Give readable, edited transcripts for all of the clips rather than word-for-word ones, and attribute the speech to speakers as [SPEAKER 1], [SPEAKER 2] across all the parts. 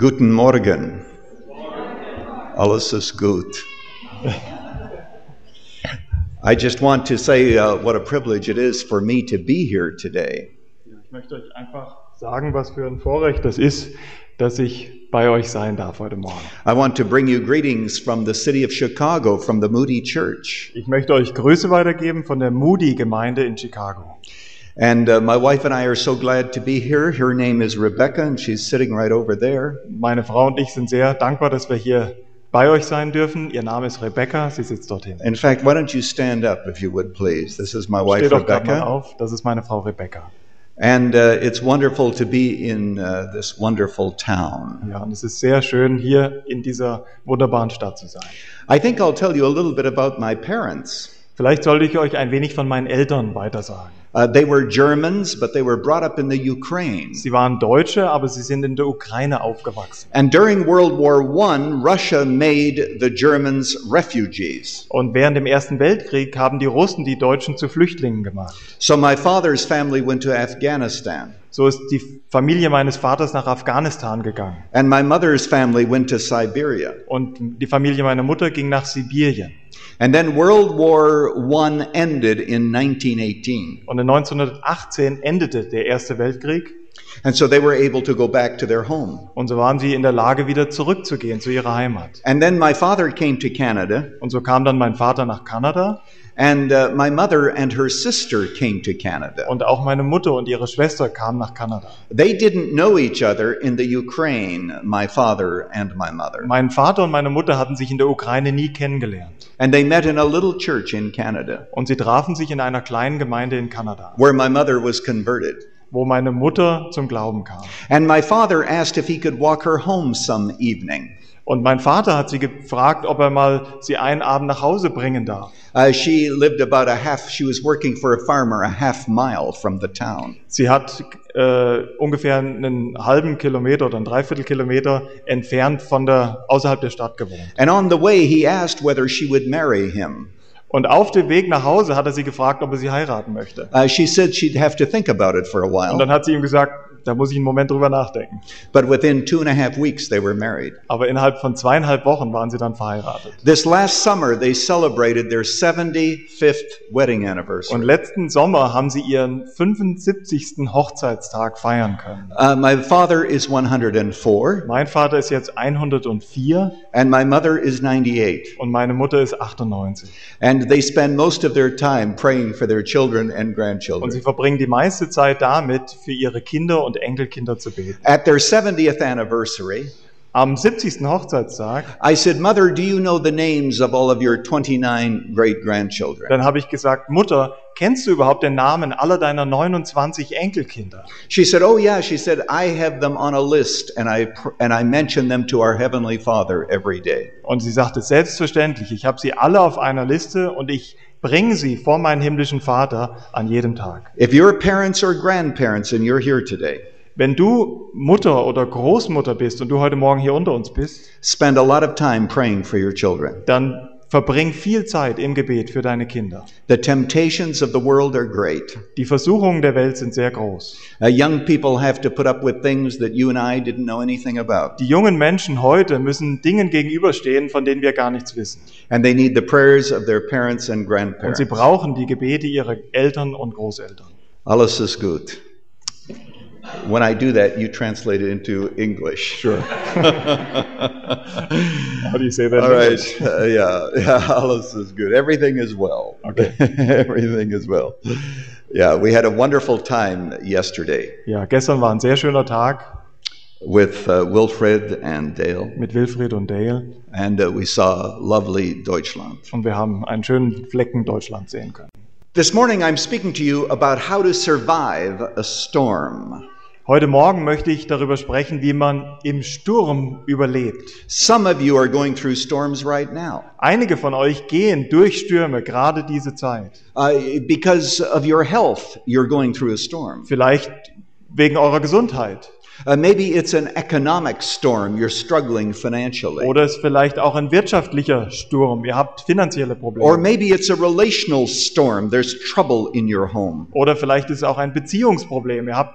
[SPEAKER 1] Guten Morgen. Alles ist gut. I just want to say what a privilege it is for me to be here today.
[SPEAKER 2] Ich möchte euch einfach sagen, was für ein Vorrecht das ist, dass ich bei euch sein darf heute Morgen.
[SPEAKER 1] I want to bring you greetings from the city of Chicago, from the Moody Church.
[SPEAKER 2] Ich möchte euch Grüße weitergeben von der Moody-Gemeinde in Chicago.
[SPEAKER 1] And my wife and I are so glad to be here. Her name is Rebecca and she's sitting right over there.
[SPEAKER 2] Meine Frau und ich sind sehr dankbar, dass wir hier bei euch sein dürfen. Ihr Name ist Rebecca, sie sitzt dorthin.
[SPEAKER 1] In fact, why don't you stand up if you would please? This is my wife
[SPEAKER 2] Steht doch gerade mal
[SPEAKER 1] Rebecca.
[SPEAKER 2] auf, das ist meine Frau Rebecca.
[SPEAKER 1] And it's wonderful to be in this wonderful town.
[SPEAKER 2] Ja, und es ist sehr schön, hier in dieser wunderbaren Stadt zu sein.
[SPEAKER 1] I think I'll tell you a little bit about my parents.
[SPEAKER 2] Vielleicht sollte ich euch ein wenig von meinen Eltern weitersagen.
[SPEAKER 1] They were Germans, but they were brought up in the Ukraine.
[SPEAKER 2] Sie waren Deutsche, aber sie sind in der Ukraine aufgewachsen.
[SPEAKER 1] And during World War I, Russia made the Germans refugees.
[SPEAKER 2] Und während dem Ersten Weltkrieg haben die Russen die Deutschen zu Flüchtlingen gemacht.
[SPEAKER 1] So my father's family went to Afghanistan.
[SPEAKER 2] So ist die Familie meines Vaters nach Afghanistan gegangen.
[SPEAKER 1] And my mother's family went to Siberia.
[SPEAKER 2] Und die Familie meiner Mutter ging nach Sibirien.
[SPEAKER 1] And then World War I ended in 1918.
[SPEAKER 2] Und in 1918 endete der Erste Weltkrieg.
[SPEAKER 1] And so they were able to go back to their home.
[SPEAKER 2] Und so waren sie in der Lage, wieder zurückzugehen zu ihrer Heimat.
[SPEAKER 1] And then my father came to Canada.
[SPEAKER 2] Und so kam dann mein Vater nach Kanada.
[SPEAKER 1] And my mother and her sister came to Canada.
[SPEAKER 2] Und auch meine Mutter und ihre Schwester kamen nach Kanada.
[SPEAKER 1] They didn't know each other in the Ukraine, my father and my mother.
[SPEAKER 2] Mein Vater und meine Mutter hatten sich in der Ukraine nie kennengelernt.
[SPEAKER 1] And they met in a little church in Canada,
[SPEAKER 2] Und sie trafen sich in einer kleinen Gemeinde in Kanada,
[SPEAKER 1] where my mother was converted.
[SPEAKER 2] wo meine Mutter zum Glauben kam.
[SPEAKER 1] And my father asked if he could walk her home some evening.
[SPEAKER 2] Und mein Vater hat sie gefragt, ob er mal sie einen Abend nach Hause bringen darf.
[SPEAKER 1] She was working for a farmer a half mile from the town.
[SPEAKER 2] Sie hat ungefähr einen halben Kilometer oder einen Dreiviertelkilometer entfernt außerhalb der Stadt gewohnt.
[SPEAKER 1] And on the way he asked whether she would marry him.
[SPEAKER 2] Und auf dem Weg nach Hause hat er sie gefragt, ob er sie heiraten möchte.
[SPEAKER 1] She said she'd have to think about it for a
[SPEAKER 2] Und
[SPEAKER 1] while.
[SPEAKER 2] dann hat sie ihm gesagt, da muss ich einen Moment drüber nachdenken.
[SPEAKER 1] But within 2.5 weeks they were married.
[SPEAKER 2] Aber innerhalb von 2,5 Wochen waren sie dann verheiratet.
[SPEAKER 1] This last summer they celebrated their 75th wedding
[SPEAKER 2] Und
[SPEAKER 1] anniversary.
[SPEAKER 2] letzten Sommer haben sie ihren 75. Hochzeitstag feiern können.
[SPEAKER 1] My father is 104
[SPEAKER 2] Mein Vater ist jetzt 104
[SPEAKER 1] and my mother is 98.
[SPEAKER 2] und meine Mutter ist 98.
[SPEAKER 1] And they spend most of their time praying for their children and
[SPEAKER 2] Und
[SPEAKER 1] grandchildren.
[SPEAKER 2] sie verbringen die meiste Zeit damit, für ihre Kinder und Enkelkinder zu beten.
[SPEAKER 1] At their 70th anniversary,
[SPEAKER 2] Am 70. Hochzeitstag,
[SPEAKER 1] I said, Mother, do you know the names of all of your 29 great-grandchildren?
[SPEAKER 2] dann habe ich gesagt, Mutter, kennst du überhaupt den Namen aller deiner 29 Enkelkinder?
[SPEAKER 1] She said, oh yeah, she said, I have them on a list and I mention them to our Heavenly Father every day.
[SPEAKER 2] Und sie sagte, selbstverständlich, ich habe sie alle auf einer Liste und ich bringe sie vor meinen himmlischen Vater an jedem Tag.
[SPEAKER 1] If you're parents or grandparents and you're here today,
[SPEAKER 2] Wenn du Mutter oder Großmutter bist und du heute Morgen hier unter uns bist,
[SPEAKER 1] spend a lot of time praying for your children.
[SPEAKER 2] dann verbring viel Zeit im Gebet für deine Kinder.
[SPEAKER 1] The temptations of the world are great.
[SPEAKER 2] Die Versuchungen der Welt sind sehr groß.
[SPEAKER 1] Young people have to put up with things that you and I didn't know anything about.
[SPEAKER 2] Die jungen Menschen heute müssen Dingen gegenüberstehen, von denen wir gar nichts wissen.
[SPEAKER 1] And they need the prayers of their parents and
[SPEAKER 2] Und
[SPEAKER 1] grandparents.
[SPEAKER 2] sie brauchen die Gebete ihrer Eltern und Großeltern.
[SPEAKER 1] Alles ist gut. When I do that, you translate it into English.
[SPEAKER 2] Sure. How do you say that?
[SPEAKER 1] All right. Yeah, alles ist good. Everything is well.
[SPEAKER 2] Okay.
[SPEAKER 1] Everything is well. Yeah, we had a wonderful time yesterday
[SPEAKER 2] Ja, gestern war ein sehr schöner Tag
[SPEAKER 1] with Wilfred and Dale,
[SPEAKER 2] mit Wilfried und Dale
[SPEAKER 1] and we saw lovely Deutschland.
[SPEAKER 2] und wir haben einen schönen Flecken Deutschland sehen können.
[SPEAKER 1] This morning I'm speaking to you about how to survive a storm.
[SPEAKER 2] Heute Morgen möchte ich darüber sprechen, wie man im Sturm überlebt.
[SPEAKER 1] Some of you are going through storms right now.
[SPEAKER 2] Einige von euch gehen durch Stürme, gerade diese Zeit.
[SPEAKER 1] Because of your health, you're going through a storm.
[SPEAKER 2] Vielleicht wegen eurer Gesundheit.
[SPEAKER 1] Maybe it's an economic storm. You're struggling financially.
[SPEAKER 2] Oder es ist vielleicht auch ein wirtschaftlicher Sturm. Ihr habt finanzielle
[SPEAKER 1] Or
[SPEAKER 2] Probleme.
[SPEAKER 1] maybe it's a relational storm. There's trouble in your home.
[SPEAKER 2] Oder vielleicht ist es auch ein Beziehungsproblem. Ihr habt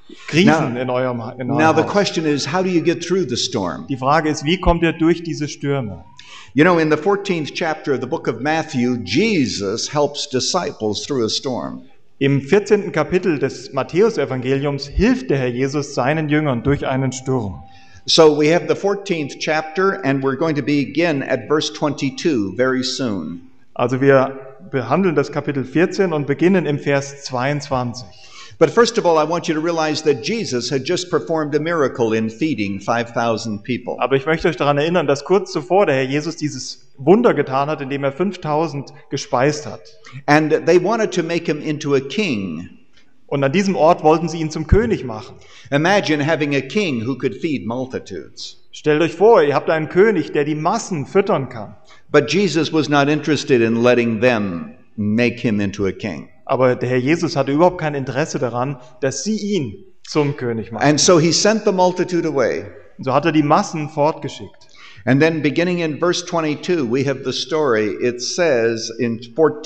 [SPEAKER 2] Krisen in eurem
[SPEAKER 1] Now the
[SPEAKER 2] Haus.
[SPEAKER 1] question is, how do you get through the storm?
[SPEAKER 2] Die Frage ist, wie kommt ihr durch diese Stürme?
[SPEAKER 1] You know, in the 14th chapter of the book of Matthew, Jesus helps disciples through a storm.
[SPEAKER 2] Im 14. Kapitel des Matthäusevangeliums hilft der Herr Jesus seinen Jüngern durch einen Sturm.
[SPEAKER 1] So we have the 14th chapter, and we're going to begin at verse 22 very soon.
[SPEAKER 2] Also wir behandeln das Kapitel 14 und beginnen im Vers 22.
[SPEAKER 1] But first of all, I want you to realize that Jesus had just performed a miracle in feeding 5,000 people.
[SPEAKER 2] Aber ich möchte euch daran erinnern, dass kurz zuvor der Herr Jesus dieses Wunder getan hat, indem er 5.000 gespeist hat.
[SPEAKER 1] And they wanted to make him into a king.
[SPEAKER 2] Und an diesem Ort wollten sie ihn zum König machen.
[SPEAKER 1] Imagine having a king who could feed multitudes.
[SPEAKER 2] Stellt euch vor, ihr habt einen König, der die Massen füttern kann.
[SPEAKER 1] But Jesus was not interested in letting them make him into a king.
[SPEAKER 2] Aber der Herr Jesus hatte überhaupt kein Interesse daran, dass sie ihn zum König machen.
[SPEAKER 1] And so he sent the multitude away.
[SPEAKER 2] Und so hat er die Massen fortgeschickt.
[SPEAKER 1] And then beginning in verse 22, we have the story. It says in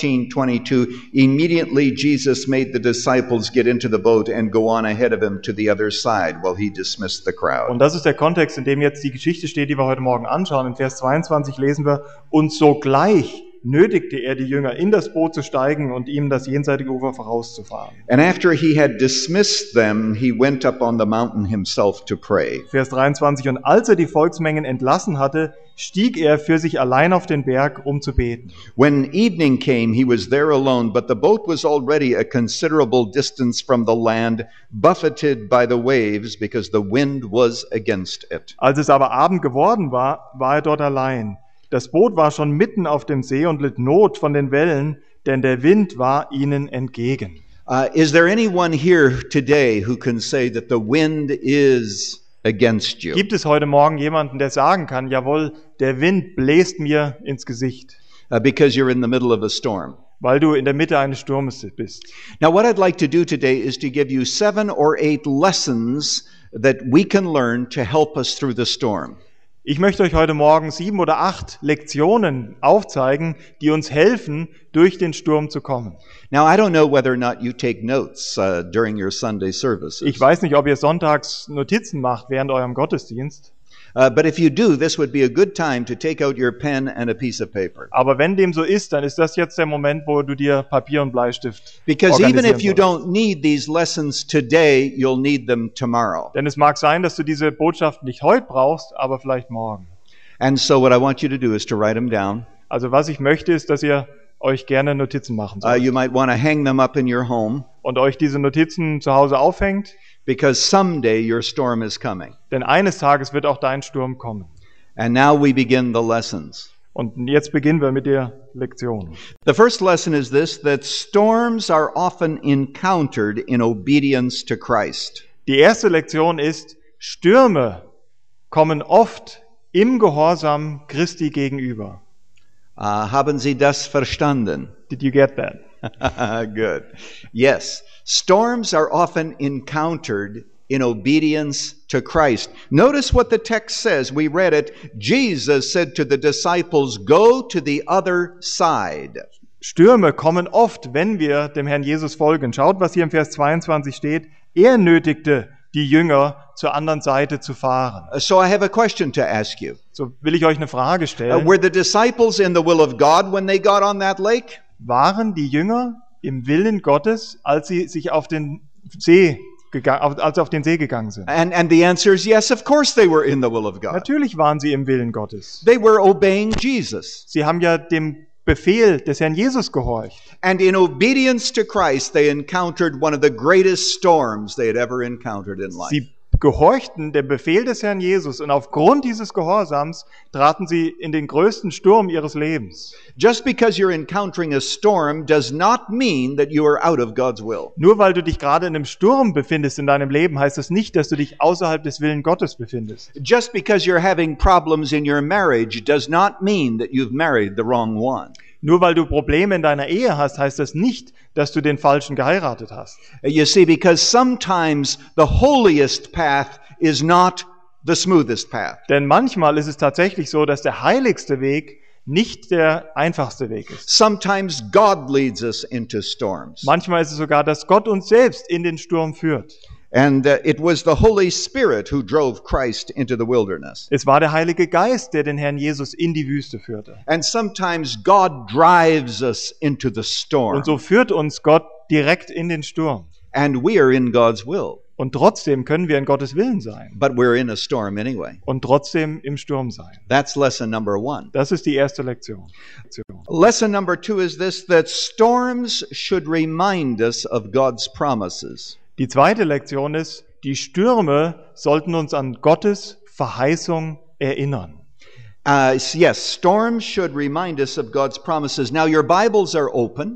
[SPEAKER 1] 14:22, immediately Jesus made the disciples get into the boat and go on ahead of him to the other side while he dismissed the crowd.
[SPEAKER 2] Und das ist der Kontext, in dem jetzt die Geschichte steht, die wir heute Morgen anschauen. In Vers 22 lesen wir, und sogleich nötigte er die Jünger, in das Boot zu steigen und ihm das jenseitige Ufer vorauszufahren.
[SPEAKER 1] And after he had dismissed them, he went up on the mountain himself to pray.
[SPEAKER 2] Vers 23, und als er die Volksmengen entlassen hatte, stieg er für sich allein auf den Berg, um zu beten.
[SPEAKER 1] When evening came, he was there alone, but the boat was already a considerable distance from the land, buffeted by the waves, because the wind was against it.
[SPEAKER 2] Als es aber Abend geworden war, war er dort allein. Das Boot war schon mitten auf dem See und litt Not von den Wellen, denn der Wind war ihnen entgegen.
[SPEAKER 1] Is there anyone here today who can say that the wind is against you?
[SPEAKER 2] Gibt es heute Morgen jemanden, der sagen kann, jawohl, der Wind bläst mir ins Gesicht,
[SPEAKER 1] Because you're in the middle of a storm.
[SPEAKER 2] weil du in der Mitte eines Sturmes bist?
[SPEAKER 1] Now, what I'd like to do today is to give you 7 or 8 lessons that we can learn to help us through the storm.
[SPEAKER 2] Ich möchte euch heute Morgen 7 oder 8 Lektionen aufzeigen, die uns helfen, durch den Sturm zu kommen.
[SPEAKER 1] Now, I don't know whether or not you take notes during your Sunday services.
[SPEAKER 2] Ich weiß nicht, ob ihr sonntags Notizen macht während eurem Gottesdienst,
[SPEAKER 1] But if you do, this would be a good time to take out your pen and a piece of paper.
[SPEAKER 2] aber wenn dem so ist, dann ist das jetzt der Moment, wo du dir Papier und Bleistift
[SPEAKER 1] Because even if you
[SPEAKER 2] organisieren sollst.
[SPEAKER 1] don't need these lessons today, you'll need them tomorrow.
[SPEAKER 2] Denn es mag sein, dass du diese Botschaft nicht heute brauchst, aber vielleicht morgen.
[SPEAKER 1] And so what I want you to do is to write them down.
[SPEAKER 2] Also was ich möchte, ist, dass ihr euch gerne Notizen machen sollt
[SPEAKER 1] You might want to hang them up in your home
[SPEAKER 2] und euch diese Notizen zu Hause aufhängt,
[SPEAKER 1] because someday your storm is coming.
[SPEAKER 2] denn eines Tages wird auch dein Sturm kommen.
[SPEAKER 1] And now we begin the lessons.
[SPEAKER 2] Und jetzt beginnen wir mit der Lektion.
[SPEAKER 1] The first lesson is this, that storms are often encountered in obedience to Christ.
[SPEAKER 2] Die erste Lektion ist, Stürme kommen oft im Gehorsam Christi gegenüber.
[SPEAKER 1] Haben Sie das verstanden?
[SPEAKER 2] Did you get that?
[SPEAKER 1] Good. Yes. Storms are often encountered in obedience to Christ. Notice what the text says. We read it. Jesus said to the disciples, "Go to the other side."
[SPEAKER 2] Stürme kommen oft, wenn wir dem Herrn Jesus folgen. Schaut, was hier im Vers 22 steht. Er nötigte die Jünger, zur anderen Seite zu fahren.
[SPEAKER 1] So I have a question to ask you.
[SPEAKER 2] So will ich euch eine Frage stellen.
[SPEAKER 1] Were the disciples in the will of God when they got on that lake?
[SPEAKER 2] Waren die Jünger im Willen Gottes, als sie sich auf den See gegangen sind?
[SPEAKER 1] And the answer is yes, of course they were in the will of God.
[SPEAKER 2] Natürlich waren sie im Willen Gottes.
[SPEAKER 1] They were obeying Jesus.
[SPEAKER 2] Sie haben ja dem Befehl des Herrn Jesus gehorcht.
[SPEAKER 1] And in obedience to Christ, they encountered one of the greatest storms they had ever encountered in life.
[SPEAKER 2] Sie gehorchten dem Befehl des Herrn Jesus und aufgrund dieses Gehorsams traten sie in den größten Sturm ihres Lebens.
[SPEAKER 1] Just because you're encountering a storm does not mean that you are out of God's will.
[SPEAKER 2] Nur weil du dich gerade in einem Sturm befindest in deinem Leben, heißt das nicht, dass du dich außerhalb des Willens Gottes befindest.
[SPEAKER 1] Just because you're having problems in your marriage does not mean that you've married the wrong one.
[SPEAKER 2] Nur weil du Probleme in deiner Ehe hast, heißt das nicht, dass du den Falschen geheiratet hast.
[SPEAKER 1] You see, because sometimes the holiest path is not the smoothest path.
[SPEAKER 2] Denn manchmal ist es tatsächlich so, dass der heiligste Weg nicht der einfachste Weg ist.
[SPEAKER 1] Sometimes God leads us into storms.
[SPEAKER 2] Manchmal ist es sogar, dass Gott uns selbst in den Sturm führt.
[SPEAKER 1] And it was the Holy Spirit who drove Christ into the wilderness.
[SPEAKER 2] Es war der Heilige Geist, der den Herrn Jesus in die Wüste führte.
[SPEAKER 1] And sometimes God drives us into the storm.
[SPEAKER 2] Und so führt uns Gott direkt in den Sturm.
[SPEAKER 1] And we are in God's will.
[SPEAKER 2] Und trotzdem können wir in Gottes Willen sein.
[SPEAKER 1] But we're in a storm anyway.
[SPEAKER 2] Und trotzdem im Sturm sein.
[SPEAKER 1] That's lesson number 1.
[SPEAKER 2] Das ist die erste Lektion.
[SPEAKER 1] Lesson number 2 is this, that storms should remind us of God's promises.
[SPEAKER 2] Die zweite Lektion ist, die Stürme sollten uns an Gottes Verheißung erinnern.
[SPEAKER 1] Yes, storms should remind us of God's promises. Now your Bibles are open.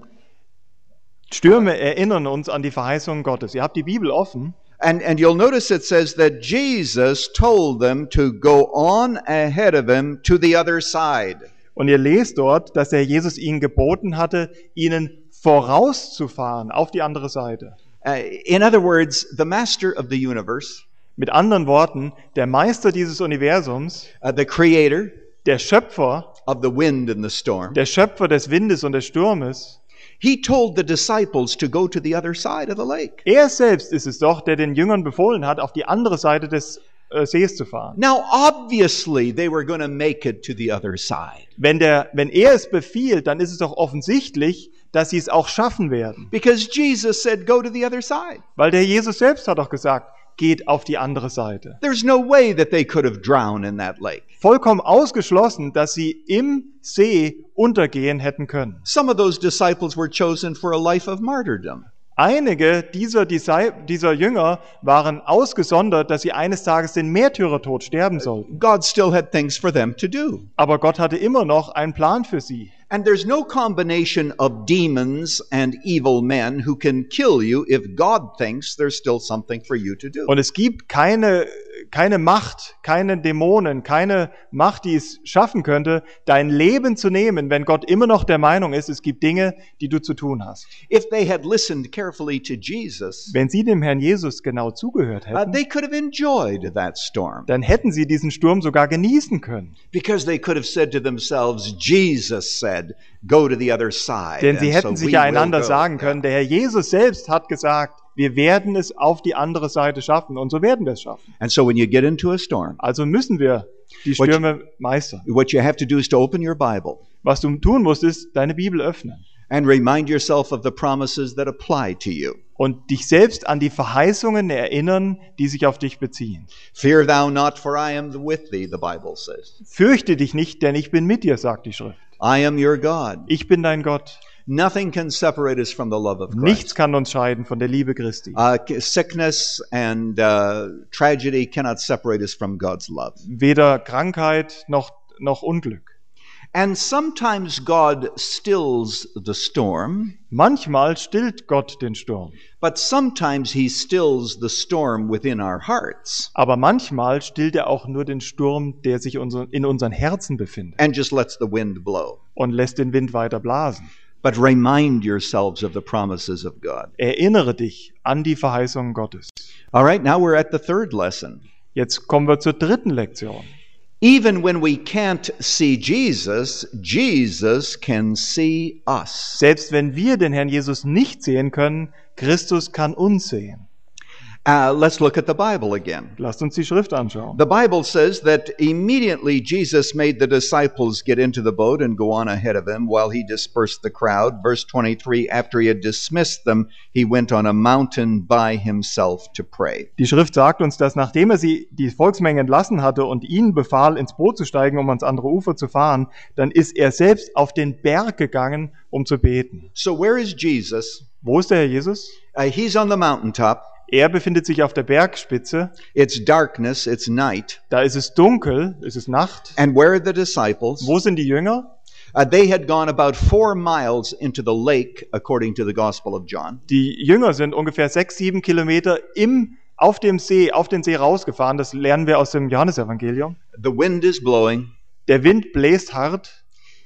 [SPEAKER 2] Stürme erinnern uns an die Verheißung Gottes. Ihr habt die Bibel offen.
[SPEAKER 1] And you'll notice it says that Jesus told them to go on ahead of him to the other side.
[SPEAKER 2] Und ihr lest dort, dass der Jesus ihnen geboten hatte, ihnen vorauszufahren auf die andere Seite.
[SPEAKER 1] In other words, the master of the universe,
[SPEAKER 2] Mit anderen Worten, der Meister dieses Universums,
[SPEAKER 1] the creator
[SPEAKER 2] der Schöpfer,
[SPEAKER 1] of the wind and the storm,
[SPEAKER 2] der Schöpfer des Windes und des Sturmes,
[SPEAKER 1] he told the disciples to go to the other side of the lake.
[SPEAKER 2] er selbst ist es doch, der den Jüngern befohlen hat, auf die andere Seite des Sees zu fahren.
[SPEAKER 1] Now, obviously, they were going to make it to the other side.
[SPEAKER 2] Wenn er es befiehlt, dann ist es doch offensichtlich, dass sie es auch schaffen werden.
[SPEAKER 1] Because Jesus said, go to the other side.
[SPEAKER 2] Weil der Jesus selbst hat doch gesagt, geht auf die andere Seite.
[SPEAKER 1] There's no way that they could have drowned in that lake.
[SPEAKER 2] Vollkommen ausgeschlossen, dass sie im See untergehen hätten können.
[SPEAKER 1] Some of those disciples were chosen for a life of martyrdom.
[SPEAKER 2] Einige dieser Jünger waren ausgesondert, dass sie eines Tages den Märtyrertod sterben sollten.
[SPEAKER 1] God still had things for them to do.
[SPEAKER 2] Aber Gott hatte immer noch einen Plan für sie.
[SPEAKER 1] And there's no combination of demons and evil men who can kill you if God thinks there's still something for you to do.
[SPEAKER 2] Und es gibt keine Macht, keine Dämonen, keine Macht, die es schaffen könnte, dein Leben zu nehmen, wenn Gott immer noch der Meinung ist, es gibt Dinge, die du zu tun hast.
[SPEAKER 1] If they had listened carefully to Jesus,
[SPEAKER 2] Wenn sie dem Herrn Jesus genau zugehört hätten,
[SPEAKER 1] they could have enjoyed that storm.
[SPEAKER 2] dann hätten sie diesen Sturm sogar genießen können.
[SPEAKER 1] Because they could have said to themselves, Jesus said, go to the other side.
[SPEAKER 2] Denn sie
[SPEAKER 1] And
[SPEAKER 2] hätten
[SPEAKER 1] so
[SPEAKER 2] sich
[SPEAKER 1] we
[SPEAKER 2] ja
[SPEAKER 1] will
[SPEAKER 2] einander
[SPEAKER 1] go.
[SPEAKER 2] sagen können, der Herr Jesus selbst hat gesagt, wir werden es auf die andere Seite schaffen und so werden wir es schaffen.
[SPEAKER 1] And so when you get into a storm,
[SPEAKER 2] Also müssen wir die Stürme meistern.
[SPEAKER 1] what you have to do is to open your Bible
[SPEAKER 2] Was du tun musst, ist deine Bibel öffnen
[SPEAKER 1] and remind yourself of the promises that apply to you.
[SPEAKER 2] und dich selbst an die Verheißungen erinnern, die sich auf dich beziehen.
[SPEAKER 1] Fear thou not, for I am with thee, the Bible says.
[SPEAKER 2] Fürchte dich nicht, denn ich bin mit dir, sagt die Schrift.
[SPEAKER 1] I am your God.
[SPEAKER 2] Ich bin dein Gott.
[SPEAKER 1] Nothing can separate us from the love of
[SPEAKER 2] Nichts
[SPEAKER 1] Christ.
[SPEAKER 2] kann uns scheiden von der Liebe Christi.
[SPEAKER 1] Sickness and tragedy cannot separate us from God's love.
[SPEAKER 2] Weder Krankheit noch Unglück.
[SPEAKER 1] And sometimes God stills the storm,
[SPEAKER 2] Manchmal stillt Gott den Sturm,
[SPEAKER 1] but sometimes he stills the storm within our hearts
[SPEAKER 2] aber manchmal stillt er auch nur den Sturm, der sich in unseren Herzen befindet
[SPEAKER 1] and just lets the wind blow.
[SPEAKER 2] und lässt den Wind weiter blasen.
[SPEAKER 1] But remind yourselves of the promises of God.
[SPEAKER 2] Erinnere dich an die Verheißungen Gottes.
[SPEAKER 1] All right, now we're at the third lesson.
[SPEAKER 2] Jetzt kommen wir zur dritten Lektion.
[SPEAKER 1] Even when we can't see Jesus, Jesus can see us.
[SPEAKER 2] Selbst wenn wir den Herrn Jesus nicht sehen können, Christus kann uns sehen.
[SPEAKER 1] Let's look at the Bible again.
[SPEAKER 2] Lasst uns die Schrift anschauen.
[SPEAKER 1] The Bible says that immediately Jesus made the disciples get into the boat and go on ahead of him while he dispersed the crowd. Verse 23, after he had dismissed them, he went on a mountain by himself to pray.
[SPEAKER 2] Die Schrift sagt uns, dass nachdem er die Volksmenge entlassen hatte und ihnen befahl, ins Boot zu steigen, um ans andere Ufer zu fahren, dann ist er selbst auf den Berg gegangen, um zu beten.
[SPEAKER 1] So where is Jesus?
[SPEAKER 2] Wo ist der Herr Jesus?
[SPEAKER 1] He's on the mountaintop.
[SPEAKER 2] Er befindet sich auf der Bergspitze.
[SPEAKER 1] It's darkness, it's night.
[SPEAKER 2] Da ist es dunkel, es ist Nacht.
[SPEAKER 1] And where are the disciples?
[SPEAKER 2] Wo sind die Jünger?
[SPEAKER 1] They had gone about 4 miles into the lake, according to the Gospel of John.
[SPEAKER 2] Die Jünger sind ungefähr 6-7 Kilometer auf den See rausgefahren. Das lernen wir aus dem Johannesevangelium.
[SPEAKER 1] The wind is blowing.
[SPEAKER 2] Der Wind bläst hart.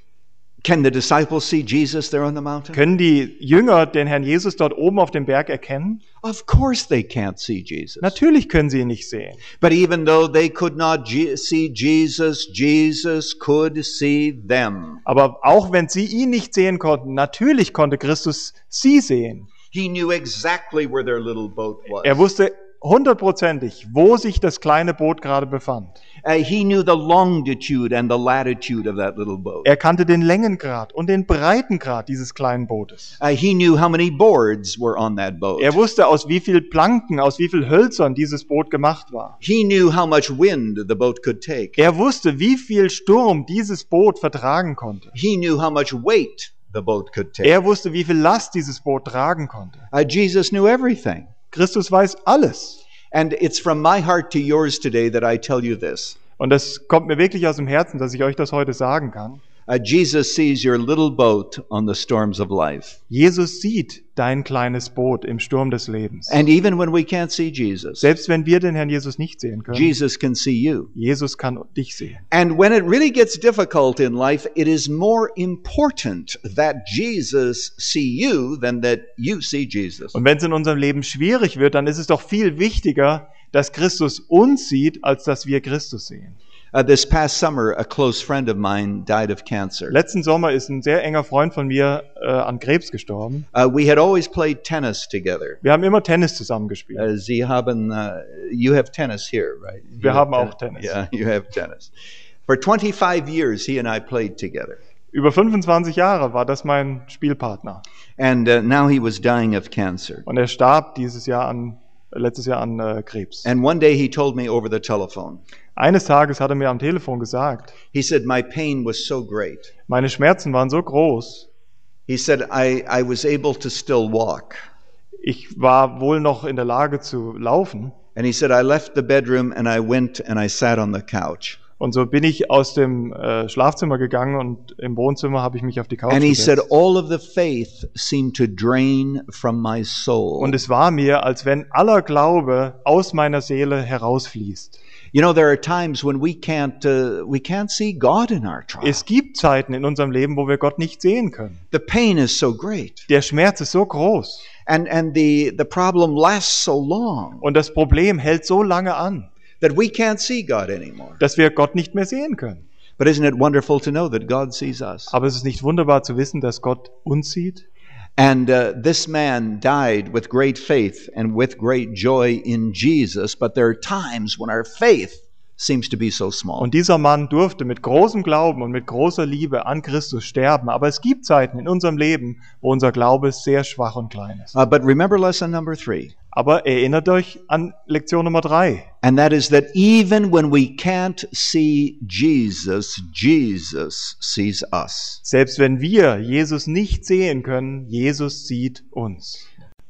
[SPEAKER 1] Can the disciples see Jesus there on the mountain?
[SPEAKER 2] Können die Jünger den Herrn Jesus dort oben auf dem Berg erkennen?
[SPEAKER 1] Of course they can't see Jesus.
[SPEAKER 2] Natürlich können sie ihn nicht sehen.
[SPEAKER 1] But even though they could not see Jesus, Jesus could see them.
[SPEAKER 2] Aber auch wenn sie ihn nicht sehen konnten, natürlich konnte Christus sie sehen.
[SPEAKER 1] He knew exactly where their little boat was.
[SPEAKER 2] Er wusste hundertprozentig, wo sich das kleine Boot gerade befand.
[SPEAKER 1] He knew the longitude and the latitude of that little boat.
[SPEAKER 2] Er kannte den Längengrad und den Breitengrad dieses kleinen Bootes.
[SPEAKER 1] He knew how many boards were on that boat.
[SPEAKER 2] Er wusste, aus wie viel Planken, aus wie viel Hölzern dieses Boot gemacht war.
[SPEAKER 1] He knew how much wind the boat could take.
[SPEAKER 2] Er wusste, wie viel Sturm dieses Boot vertragen konnte.
[SPEAKER 1] He knew how much weight the boat could take.
[SPEAKER 2] Er wusste, wie viel Last dieses Boot tragen konnte.
[SPEAKER 1] Jesus knew everything.
[SPEAKER 2] Christus weiß alles.
[SPEAKER 1] And it's from my heart to yours today that I tell you this.
[SPEAKER 2] Und das kommt mir wirklich aus dem Herzen, dass ich euch das heute sagen kann.
[SPEAKER 1] Jesus sees your little boat on the storms of life.
[SPEAKER 2] Jesus sieht dein kleines Boot im Sturm des Lebens.
[SPEAKER 1] And even when we can't see Jesus,
[SPEAKER 2] Selbst wenn wir den Herrn Jesus nicht sehen können,
[SPEAKER 1] Jesus can see you.
[SPEAKER 2] Jesus kann dich sehen.
[SPEAKER 1] And when it really gets difficult in life, it is more important that Jesus see you than that you see Jesus.
[SPEAKER 2] Und wenn es in unserem Leben schwierig wird, dann ist es doch viel wichtiger, dass Christus uns sieht, als dass wir Christus sehen.
[SPEAKER 1] This past summer, a close friend of mine died of cancer.
[SPEAKER 2] Letzten Sommer ist ein sehr enger Freund von mir an Krebs gestorben.
[SPEAKER 1] We had always played tennis together.
[SPEAKER 2] Wir haben immer Tennis zusammen gespielt.
[SPEAKER 1] Sie haben, you have tennis here, right?
[SPEAKER 2] Wir haben auch Tennis.
[SPEAKER 1] Yeah, you have tennis. For 25 years, he and I played together.
[SPEAKER 2] Über 25 Jahre war das mein Spielpartner.
[SPEAKER 1] And now he was dying of cancer.
[SPEAKER 2] Und er starb letztes Jahr an Krebs.
[SPEAKER 1] And one day he told me over the telephone.
[SPEAKER 2] Eines Tages hat er mir am Telefon gesagt,
[SPEAKER 1] He said, my pain was so great.
[SPEAKER 2] meine Schmerzen waren so groß,
[SPEAKER 1] He said, I was able to still walk.
[SPEAKER 2] ich war wohl noch in der Lage zu laufen.
[SPEAKER 1] And he said, I left the bedroom and I went and I sat on the couch.
[SPEAKER 2] Und so bin ich aus dem Schlafzimmer gegangen und im Wohnzimmer habe ich mich auf die Couch
[SPEAKER 1] And he said,
[SPEAKER 2] gesetzt.
[SPEAKER 1] all of the faith seemed to drain from my soul.
[SPEAKER 2] Und es war mir, als wenn aller Glaube aus meiner Seele herausfließt.
[SPEAKER 1] You know, there are times when we can't see God in our trial.
[SPEAKER 2] Es gibt Zeiten in unserem Leben, wo wir Gott nicht sehen können.
[SPEAKER 1] The pain is so great.
[SPEAKER 2] Der Schmerz ist so groß
[SPEAKER 1] And the problem lasts so long
[SPEAKER 2] und das Problem hält so lange an,
[SPEAKER 1] that we can't see God anymore.
[SPEAKER 2] dass wir Gott nicht mehr sehen können.
[SPEAKER 1] But isn't it wonderful to know that God sees us?
[SPEAKER 2] Aber es ist nicht wunderbar zu wissen, dass Gott uns sieht?
[SPEAKER 1] And this man died with great faith and with great joy in Jesus, but there are times when our faith seems to be so small.
[SPEAKER 2] Und dieser Mann durfte mit großem Glauben und mit großer Liebe an Christus sterben. Aber es gibt Zeiten in unserem Leben, wo unser Glaube sehr schwach und klein ist.
[SPEAKER 1] But remember lesson number 3.
[SPEAKER 2] Aber erinnert euch an Lektion Nummer 3.
[SPEAKER 1] And that is that even when we can't see Jesus, Jesus sees us.
[SPEAKER 2] Selbst wenn wir Jesus nicht sehen können, Jesus sieht uns.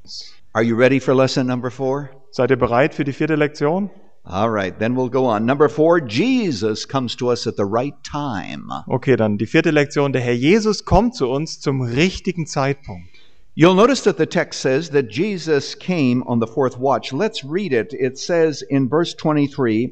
[SPEAKER 1] Are you ready for lesson number 4?
[SPEAKER 2] Seid ihr bereit für die 4. Lektion?
[SPEAKER 1] All right, then we'll go on. Number 4, Jesus comes to us at the right time.
[SPEAKER 2] Okay, dann die 4. Lektion. Der Herr Jesus kommt zu uns zum richtigen Zeitpunkt.
[SPEAKER 1] You'll notice that the text says that Jesus came on the 4th watch. Let's read it. It says in verse 25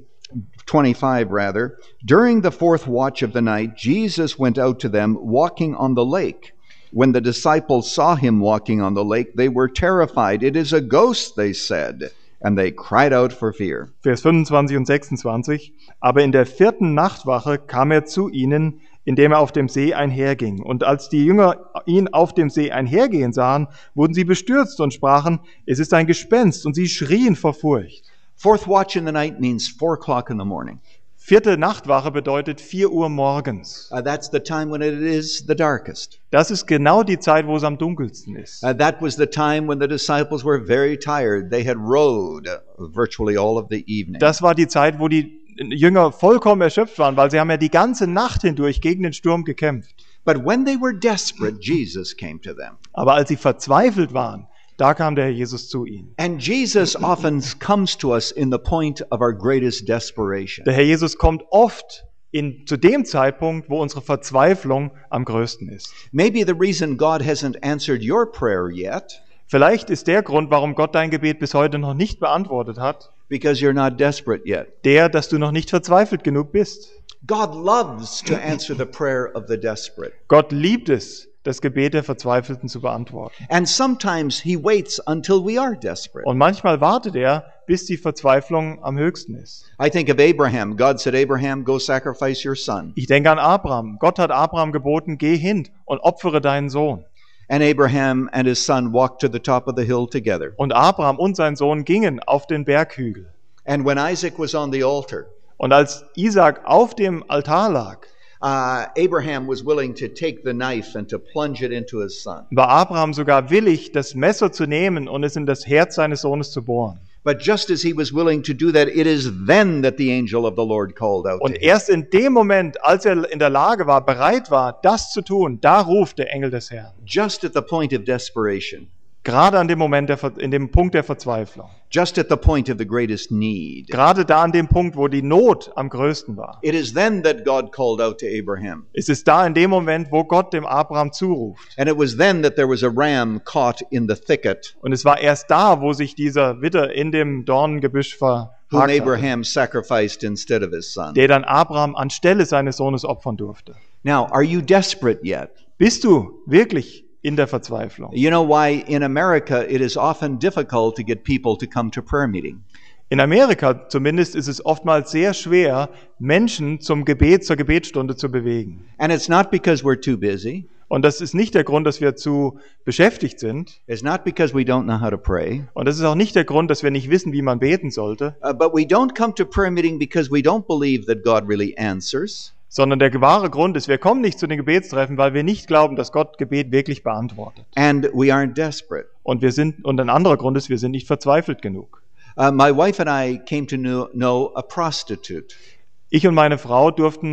[SPEAKER 1] rather, during the 4th watch of the night, Jesus went out to them walking on the lake. When the disciples saw him walking on the lake, they were terrified. It is a ghost, they said, and they cried out for fear.
[SPEAKER 2] Vers 25 und 26. Aber in der 4. Nachtwache kam er zu ihnen, indem er auf dem See einherging. Und als die Jünger ihn auf dem See einhergehen sahen, wurden sie bestürzt und sprachen, es ist ein Gespenst, und sie schrien vor Furcht.
[SPEAKER 1] 4th watch in the night means 4 o'clock in the morning.
[SPEAKER 2] 4. Nachtwache bedeutet 4 Uhr morgens.
[SPEAKER 1] That's the time when it is the darkest.
[SPEAKER 2] Das ist genau die Zeit, wo es am dunkelsten ist.
[SPEAKER 1] That was the time when the disciples were very tired. They had rowed virtually all of the evening.
[SPEAKER 2] Das war die Zeit, wo die Jünger vollkommen erschöpft waren, weil sie haben ja die ganze Nacht hindurch gegen den Sturm gekämpft.
[SPEAKER 1] But when they were desperate, Jesus came to them.
[SPEAKER 2] Aber als sie verzweifelt waren, da kam der Herr Jesus zu ihnen.
[SPEAKER 1] And Jesus often comes to us in the point of our greatest desperation.
[SPEAKER 2] Der Herr Jesus kommt oft zu dem Zeitpunkt, wo unsere Verzweiflung am größten ist.
[SPEAKER 1] Maybe the reason God hasn't answered your prayer yet,
[SPEAKER 2] Vielleicht ist der Grund, warum Gott dein Gebet bis heute noch nicht beantwortet hat,
[SPEAKER 1] because you're not desperate yet.
[SPEAKER 2] dass du noch nicht verzweifelt genug bist.
[SPEAKER 1] God loves to answer the prayer of the desperate.
[SPEAKER 2] Gott liebt es, das Gebet der Verzweifelten zu beantworten.
[SPEAKER 1] And sometimes he waits until we are desperate.
[SPEAKER 2] Und manchmal wartet er, bis die Verzweiflung am höchsten ist.
[SPEAKER 1] I think of Abraham. God said, Abraham, go sacrifice your son.
[SPEAKER 2] Ich denke an Abraham. Gott hat Abraham geboten, geh hin und opfere deinen Sohn.
[SPEAKER 1] And Abraham and his son walked to the top of the hill together.
[SPEAKER 2] Und Abraham und sein Sohn gingen auf den Berghügel.
[SPEAKER 1] And when Isaac was on the altar,
[SPEAKER 2] Und als Isaak auf dem Altar lag,
[SPEAKER 1] Abraham was willing to take the knife and to plunge it into his son.
[SPEAKER 2] war Abraham sogar willig, das Messer zu nehmen und es in das Herz seines Sohnes zu bohren.
[SPEAKER 1] But just as he was willing to do that, it is then that the angel of the Lord called out to
[SPEAKER 2] Und
[SPEAKER 1] him.
[SPEAKER 2] erst in dem Moment, als er in der Lage war, bereit war, das zu tun, da ruft der Engel des Herrn.
[SPEAKER 1] Just at the point of desperation.
[SPEAKER 2] Gerade an dem Moment, in dem Punkt der Verzweiflung.
[SPEAKER 1] Just at the point of the greatest need.
[SPEAKER 2] Gerade da an dem Punkt, wo die Not am größten war.
[SPEAKER 1] It is then that God called out to Abraham.
[SPEAKER 2] Es ist da in dem Moment, wo Gott dem Abraham zuruft.
[SPEAKER 1] And it was then that there was a ram caught in the thicket,
[SPEAKER 2] Und es war erst da, wo sich dieser Widder in dem Dornengebüsch
[SPEAKER 1] whom
[SPEAKER 2] verhakt hatte,
[SPEAKER 1] Abraham sacrificed instead of his son.
[SPEAKER 2] der dann Abraham anstelle seines Sohnes opfern durfte.
[SPEAKER 1] Now, are you desperate yet?
[SPEAKER 2] Bist du wirklich in der Verzweiflung?
[SPEAKER 1] You know why in America it is often difficult to get people to come to prayer meeting.
[SPEAKER 2] In Amerika zumindest ist es oftmals sehr schwer, Menschen zum Gebet, zur Gebetsstunde zu bewegen.
[SPEAKER 1] And it's not because we're too busy.
[SPEAKER 2] Und das ist nicht der Grund, dass wir zu beschäftigt sind.
[SPEAKER 1] It's not because we don't know how to pray.
[SPEAKER 2] Und das ist auch nicht der Grund, dass wir nicht wissen, wie man beten sollte.
[SPEAKER 1] But we don't come to prayer meeting because we don't believe that God really answers.
[SPEAKER 2] Sondern der wahre Grund ist, wir kommen nicht zu den Gebetstreffen, weil wir nicht glauben, dass Gott Gebet wirklich beantwortet.
[SPEAKER 1] And we aren't desperate.
[SPEAKER 2] Und ein anderer Grund ist, wir sind nicht verzweifelt genug.
[SPEAKER 1] My wife and I came to know a prostitute.
[SPEAKER 2] Meine Frau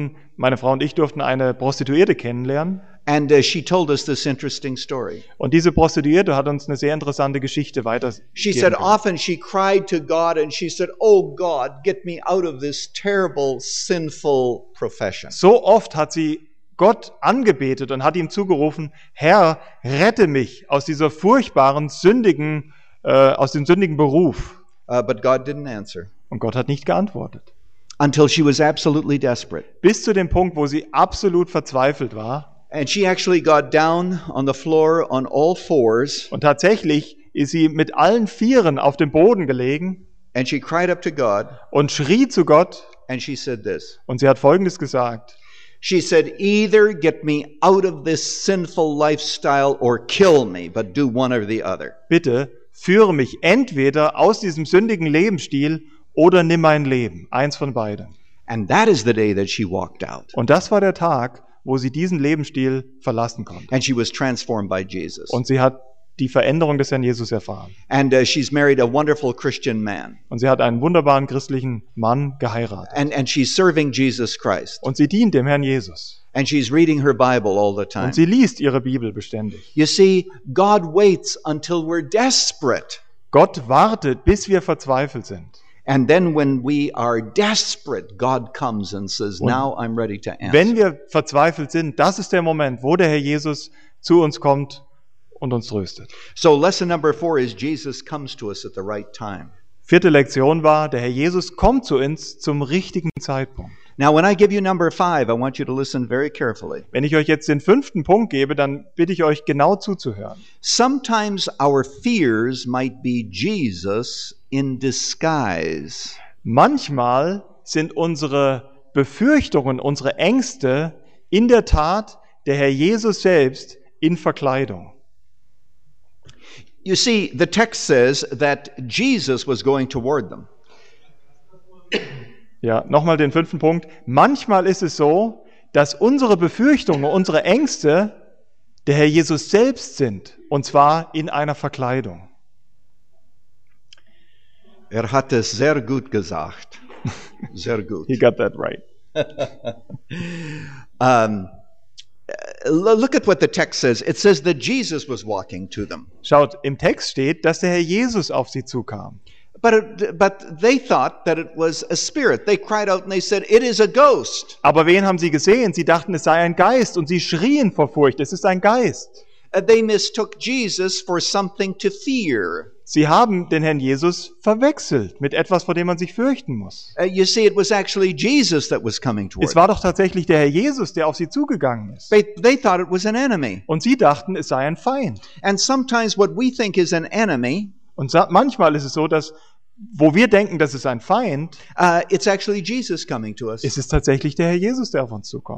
[SPEAKER 2] und ich durften eine Prostituierte kennenlernen.
[SPEAKER 1] And she told us this interesting story.
[SPEAKER 2] Und diese Prostituierte hat uns eine sehr interessante Geschichte weitergegeben.
[SPEAKER 1] She said often she cried to God and she said, "Oh God, get me out of this terrible, sinful profession."
[SPEAKER 2] So oft hat sie Gott angebetet und hat ihm zugerufen: Herr, rette mich aus dieser furchtbaren, aus dem sündigen Beruf.
[SPEAKER 1] But God didn't answer.
[SPEAKER 2] Und Gott hat nicht geantwortet.
[SPEAKER 1] Until she was absolutely desperate.
[SPEAKER 2] Bis zu dem Punkt, wo sie absolut verzweifelt war.
[SPEAKER 1] And she actually got down on the floor on all fours.
[SPEAKER 2] Und tatsächlich ist sie mit allen Vieren auf dem Boden gelegen.
[SPEAKER 1] And she cried up to God.
[SPEAKER 2] Und schrie zu Gott.
[SPEAKER 1] And she said this.
[SPEAKER 2] Und sie hat Folgendes gesagt.
[SPEAKER 1] She said, "Either get me out of this sinful lifestyle or kill me, but do one or the other."
[SPEAKER 2] Bitte führe mich entweder aus diesem sündigen Lebensstil oder nimm mein Leben. Eins von beiden.
[SPEAKER 1] And that is the day that she walked out.
[SPEAKER 2] Und das war der Tag, wo sie diesen Lebensstil verlassen konnte.
[SPEAKER 1] And she was transformed by Jesus.
[SPEAKER 2] Und sie hat die Veränderung des Herrn Jesus erfahren.
[SPEAKER 1] And she's married a wonderful Christian man.
[SPEAKER 2] Und sie hat einen wunderbaren christlichen Mann geheiratet.
[SPEAKER 1] And she's serving Jesus Christ.
[SPEAKER 2] Und sie dient dem Herrn Jesus.
[SPEAKER 1] And she's reading her Bible all the time.
[SPEAKER 2] Und sie liest ihre Bibel beständig.
[SPEAKER 1] You see, God waits until we're desperate.
[SPEAKER 2] Gott wartet, bis wir verzweifelt sind.
[SPEAKER 1] And then when we are desperate, God comes and says, "Now I'm ready to answer."
[SPEAKER 2] Wenn wir verzweifelt sind, das ist der Moment, wo der Herr Jesus zu uns kommt und uns tröstet.
[SPEAKER 1] So lesson number 4 is Jesus comes to us at the right time.
[SPEAKER 2] 4. Lektion war, der Herr Jesus kommt zu uns zum richtigen Zeitpunkt.
[SPEAKER 1] Now, when I give you number 5, I want you to listen very carefully.
[SPEAKER 2] Wenn ich euch jetzt den 5. Punkt gebe, dann bitte ich euch genau zuzuhören.
[SPEAKER 1] Sometimes our fears might be Jesus in disguise.
[SPEAKER 2] Manchmal sind unsere Befürchtungen, unsere Ängste in der Tat der Herr Jesus selbst in Verkleidung.
[SPEAKER 1] You see, the text says that Jesus was going toward them.
[SPEAKER 2] Ja, nochmal den 5. Punkt. Manchmal ist es so, dass unsere Befürchtungen, unsere Ängste der Herr Jesus selbst sind, und zwar in einer Verkleidung.
[SPEAKER 1] Er hat es sehr gut gesagt. Sehr gut.
[SPEAKER 2] He got that right.
[SPEAKER 1] Look at what the text says. It says that Jesus was walking to them.
[SPEAKER 2] Schaut, im Text steht, dass der Herr Jesus auf sie zukam.
[SPEAKER 1] But they thought that it was a spirit. They cried out and they said, "It is a ghost."
[SPEAKER 2] Aber wen haben sie gesehen? Sie dachten, es sei ein Geist, und sie schrien vor Furcht, es ist ein Geist.
[SPEAKER 1] They mistook Jesus for something to fear.
[SPEAKER 2] Sie haben den Herrn Jesus verwechselt mit etwas, vor dem man sich fürchten muss.
[SPEAKER 1] You see, it was actually Jesus that was coming toward
[SPEAKER 2] Es war doch tatsächlich der Herr Jesus, der auf sie zugegangen ist.
[SPEAKER 1] They thought it was an enemy.
[SPEAKER 2] Und sie dachten, es sei ein Feind.
[SPEAKER 1] And sometimes what we think is an enemy,
[SPEAKER 2] Und manchmal ist es so, dass wo wir denken, das ist ein Feind,
[SPEAKER 1] it's actually Jesus coming to us.
[SPEAKER 2] ist es tatsächlich der Herr Jesus, der auf uns zukommt.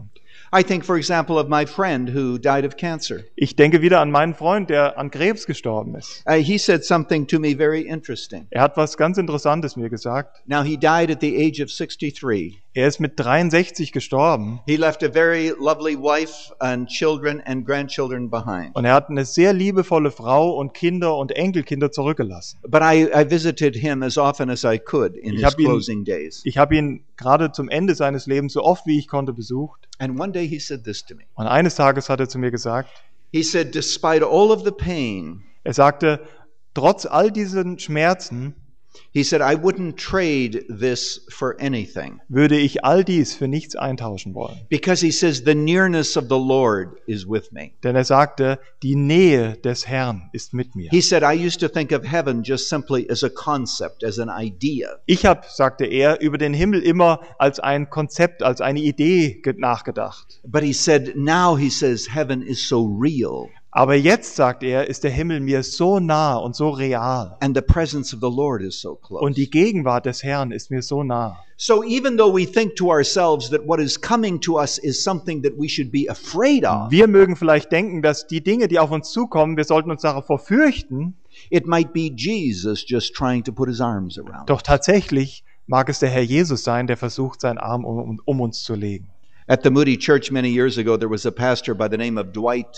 [SPEAKER 1] I think, for example, of my friend who died of cancer.
[SPEAKER 2] Ich denke wieder an meinen Freund, der an Krebs gestorben ist.
[SPEAKER 1] He said something to me very interesting.
[SPEAKER 2] Er hat was ganz Interessantes mir gesagt.
[SPEAKER 1] Now, he died at the age of 63.
[SPEAKER 2] Er ist mit 63 gestorben
[SPEAKER 1] He left a very lovely wife and children and grandchildren behind.
[SPEAKER 2] und er hat eine sehr liebevolle Frau und Kinder und Enkelkinder zurückgelassen.
[SPEAKER 1] But I visited him as often as I could in
[SPEAKER 2] Ich
[SPEAKER 1] his
[SPEAKER 2] habe ihn-
[SPEAKER 1] closing days.
[SPEAKER 2] Ich habe ihn gerade zum Ende seines Lebens so oft wie ich konnte besucht.
[SPEAKER 1] And one day he said this to me.
[SPEAKER 2] Und eines Tages hat er zu mir gesagt,
[SPEAKER 1] He said, despite all of the pain,
[SPEAKER 2] er sagte, trotz all diesen Schmerzen
[SPEAKER 1] he said, I wouldn't trade this for anything.
[SPEAKER 2] würde ich all dies für nichts eintauschen wollen.
[SPEAKER 1] Because he says, the nearness of the Lord is with me.
[SPEAKER 2] Denn er sagte, die Nähe des Herrn ist mit mir.
[SPEAKER 1] He said, I used to think of heaven just simply as a concept, as an idea.
[SPEAKER 2] Ich habe, sagte er, über den Himmel immer als ein Konzept, als eine Idee nachgedacht.
[SPEAKER 1] But he said, now he says, heaven is so real.
[SPEAKER 2] Aber jetzt, sagt er, ist der Himmel mir so nah und so real.
[SPEAKER 1] And the presence of the Lord is so close.
[SPEAKER 2] Und die Gegenwart des Herrn ist mir so nah.
[SPEAKER 1] So even though we think to ourselves that what is coming to us is something that we should be afraid of,
[SPEAKER 2] Wir mögen vielleicht denken, dass die Dinge, die auf uns zukommen, wir sollten uns davor fürchten.
[SPEAKER 1] it might be Jesus just trying to put his arms around us.
[SPEAKER 2] Doch tatsächlich mag es der Herr Jesus sein, der versucht, seinen Arm um uns zu legen.
[SPEAKER 1] At the Moody Church many years ago, there was a pastor by the name of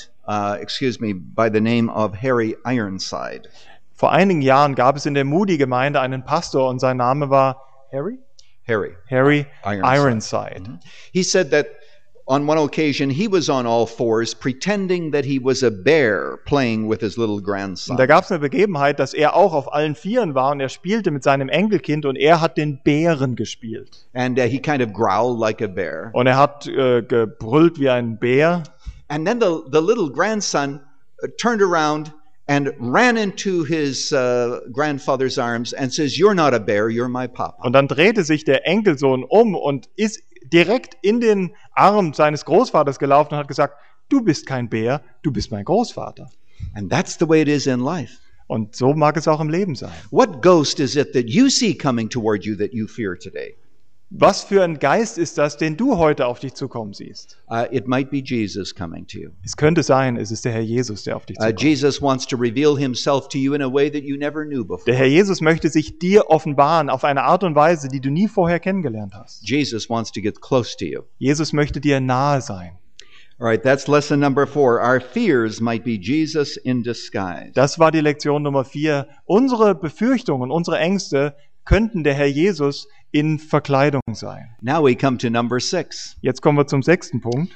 [SPEAKER 1] by the name of Harry Ironside.
[SPEAKER 2] Vor einigen Jahren gab es in der Moody-Gemeinde einen Pastor und sein Name war
[SPEAKER 1] Harry
[SPEAKER 2] Harry
[SPEAKER 1] Ironside.
[SPEAKER 2] Ironside.
[SPEAKER 1] He said that on one occasion he was on all fours pretending that he was a bear playing with his little grandson.
[SPEAKER 2] Und da gab es eine Begebenheit, dass er auch auf allen Vieren war und er spielte mit seinem Enkelkind und er hat den Bären gespielt.
[SPEAKER 1] And he kind of growled like a bear.
[SPEAKER 2] Und er hat gebrüllt wie ein Bär.
[SPEAKER 1] And then the little grandson turned around and ran into his grandfather's arms and says, "You're not a bear, you're my papa."
[SPEAKER 2] Und dann drehte sich der Enkelsohn um und ist direkt in den Arm seines Großvaters gelaufen und hat gesagt, du bist kein Bär, du bist mein Großvater.
[SPEAKER 1] And that's the way it is in life.
[SPEAKER 2] Und so mag es auch im Leben sein.
[SPEAKER 1] What ghost is it that you see coming toward you that you fear today?
[SPEAKER 2] Was für ein Geist ist das, den du heute auf dich zukommen siehst?
[SPEAKER 1] It might be Jesus coming to you.
[SPEAKER 2] Es könnte sein, es ist der Herr Jesus, der auf dich zukommt.
[SPEAKER 1] Jesus wants to reveal himself to you in a way that you never knew before.
[SPEAKER 2] Der Herr Jesus möchte sich dir offenbaren auf eine Art und Weise, die du nie vorher kennengelernt hast.
[SPEAKER 1] Jesus wants to get close to you.
[SPEAKER 2] Jesus möchte dir nahe sein.
[SPEAKER 1] All right, that's lesson number 4. Our fears might be Jesus in disguise.
[SPEAKER 2] Das war die Lektion Nummer 4. Unsere Befürchtungen, unsere Ängste könnten der Herr Jesus in Verkleidung sein.
[SPEAKER 1] Now we come to number 6.
[SPEAKER 2] Jetzt kommen wir zum 6. Punkt.